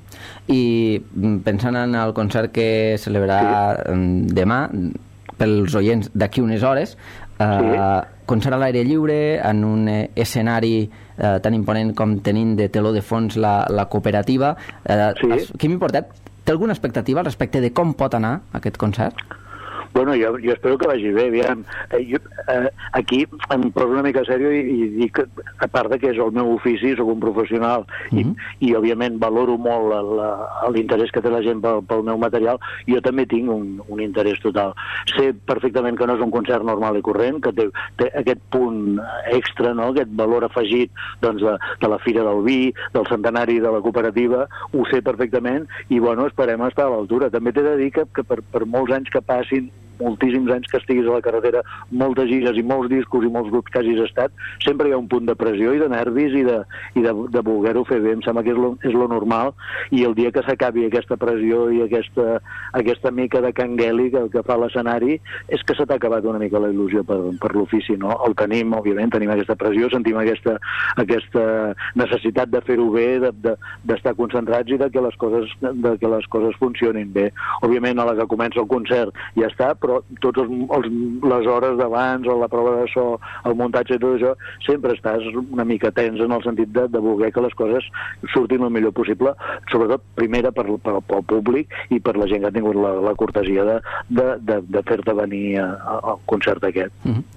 I pensant en el concert que celebrarà sí. demà, pels oients d'aquí unes hores, eh, sí. concert a l'aire lliure, en un escenari eh, tan imponent com tenint de teló de fons la, la cooperativa. Eh, sí. Quimi Portet, té alguna expectativa al respecte de com pot anar aquest concert? Bueno, jo, jo espero que vagi bé, aviam. Eh, jo, eh, aquí em poso una mica sèrio i, i dic, a part de que és el meu ofici, sóc un professional uh -huh. i, i òbviament valoro molt l'interès que té la gent pel, pel meu material, jo també tinc un, un interès total. Sé perfectament que no és un concert normal i corrent, que té, té aquest punt extra, no? Aquest valor afegit doncs, de, de la Fira del Vi, del centenari de la cooperativa, ho sé perfectament i bueno, esperem estar a l'altura. També t'he de dir que, que per, per molts anys que passin, moltíssims anys que estiguis a la carretera, moltes gires i molts discos i molts grups que hagis estat, sempre hi ha un punt de pressió i de nervis i de, i de, de voler-ho fer bé. Em sembla que és lo, és lo normal i el dia que s'acabi aquesta pressió i aquesta, aquesta mica de cangueli que, que fa l'escenari és que se t'ha acabat una mica la il·lusió per, per l'ofici, no? El tenim, òbviament, tenim aquesta pressió, sentim aquesta, aquesta necessitat de fer-ho bé, d'estar de, de, concentrats i de que, les coses, de que les coses funcionin bé. Òbviament, a la que comença el concert ja està, però totes les hores d'abans, o la prova de so, el muntatge i tot això, sempre estàs una mica tens en el sentit de, de voler que les coses surtin el millor possible, sobretot primera per, per, pel públic i per la gent que ha tingut la, la cortesia de, de, de, de fer-te venir a, a, al concert aquest. Uh -huh.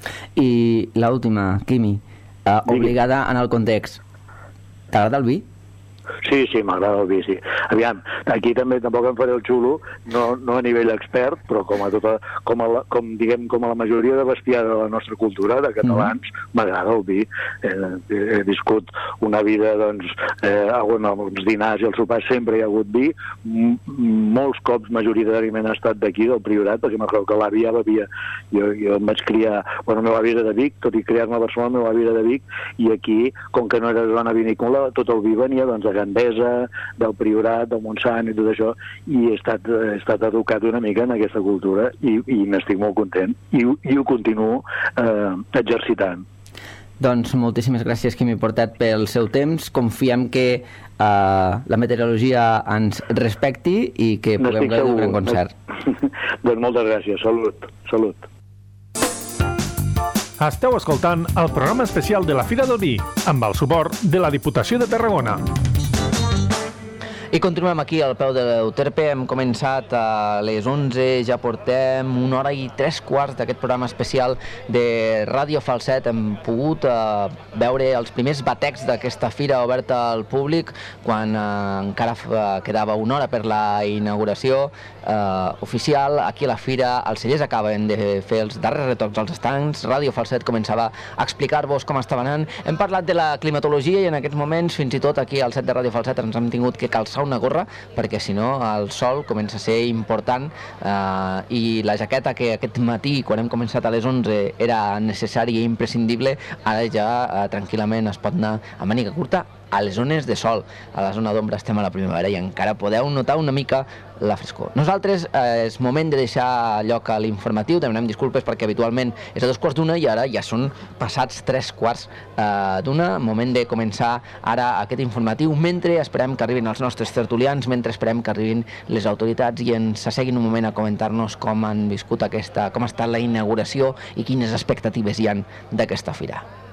I l'última, Quimi, uh, obligada en el context, t'agrada el vi? Sí, sí, m'agrada el vi, sí. Aviam, aquí també tampoc em faré el xulo, no, no a nivell expert, però com a tota, com, a la, com, diguem, com a la majoria de bestiar de la nostra cultura, de catalans, mm. m'agrada el vi. Eh, he viscut una vida, doncs, eh, on els dinars i els sopars sempre hi ha hagut vi. M molts cops, majoritàriament, ha estat d'aquí, del Priorat, perquè m'agrada que l'avi ja bevia. Jo, jo em vaig criar... Bueno, el meu avi era de Vic, tot i criar-me a Barcelona, el meu avi era de Vic, i aquí, com que no era zona vinícola, tot el vi venia, doncs, de Gandesa, del Priorat, del Montsant i tot això, i he estat, he estat educat una mica en aquesta cultura i, i n'estic molt content i, i ho continuo eh, exercitant. Doncs moltíssimes gràcies, Quimi Portet, pel seu temps. Confiem que eh, la meteorologia ens respecti i que puguem veure un gran concert. Doncs moltes gràcies. Salut. Salut. Esteu escoltant el programa especial de la Fira del Vi amb el suport de la Diputació de Tarragona. I continuem aquí al peu de l'Euterpe. Hem començat a les onze, ja portem una hora i tres quarts d'aquest programa especial de Ràdio Falset. Hem pogut eh, veure els primers batecs d'aquesta fira oberta al públic quan eh, encara eh, quedava una hora per la inauguració eh, oficial. Aquí a la fira els cellers acaben de fer els darrers retocs als estands. Ràdio Falset començava a explicar-vos com estava anant. Hem parlat de la climatologia i en aquests moments, fins i tot aquí al set de Ràdio Falset, ens hem tingut que calçar portar-se una gorra perquè si no el sol comença a ser important eh, i la jaqueta que aquest matí quan hem començat a les onze era necessària i imprescindible, ara ja eh, tranquil·lament es pot anar a màniga curta a les zones de sol. A la zona d'ombra estem a la primavera i encara podeu notar una mica la frescor. Nosaltres eh, és moment de deixar lloc a l'informatiu, demanem disculpes perquè habitualment és a dos quarts d'una i ara ja són passats tres quarts eh, d'una, moment de començar ara aquest informatiu mentre esperem que arribin els nostres tertulians, mentre esperem que arribin les autoritats i ens asseguin un moment a comentar-nos com han viscut aquesta, com ha estat la inauguració i quines expectatives hi han d'aquesta fira.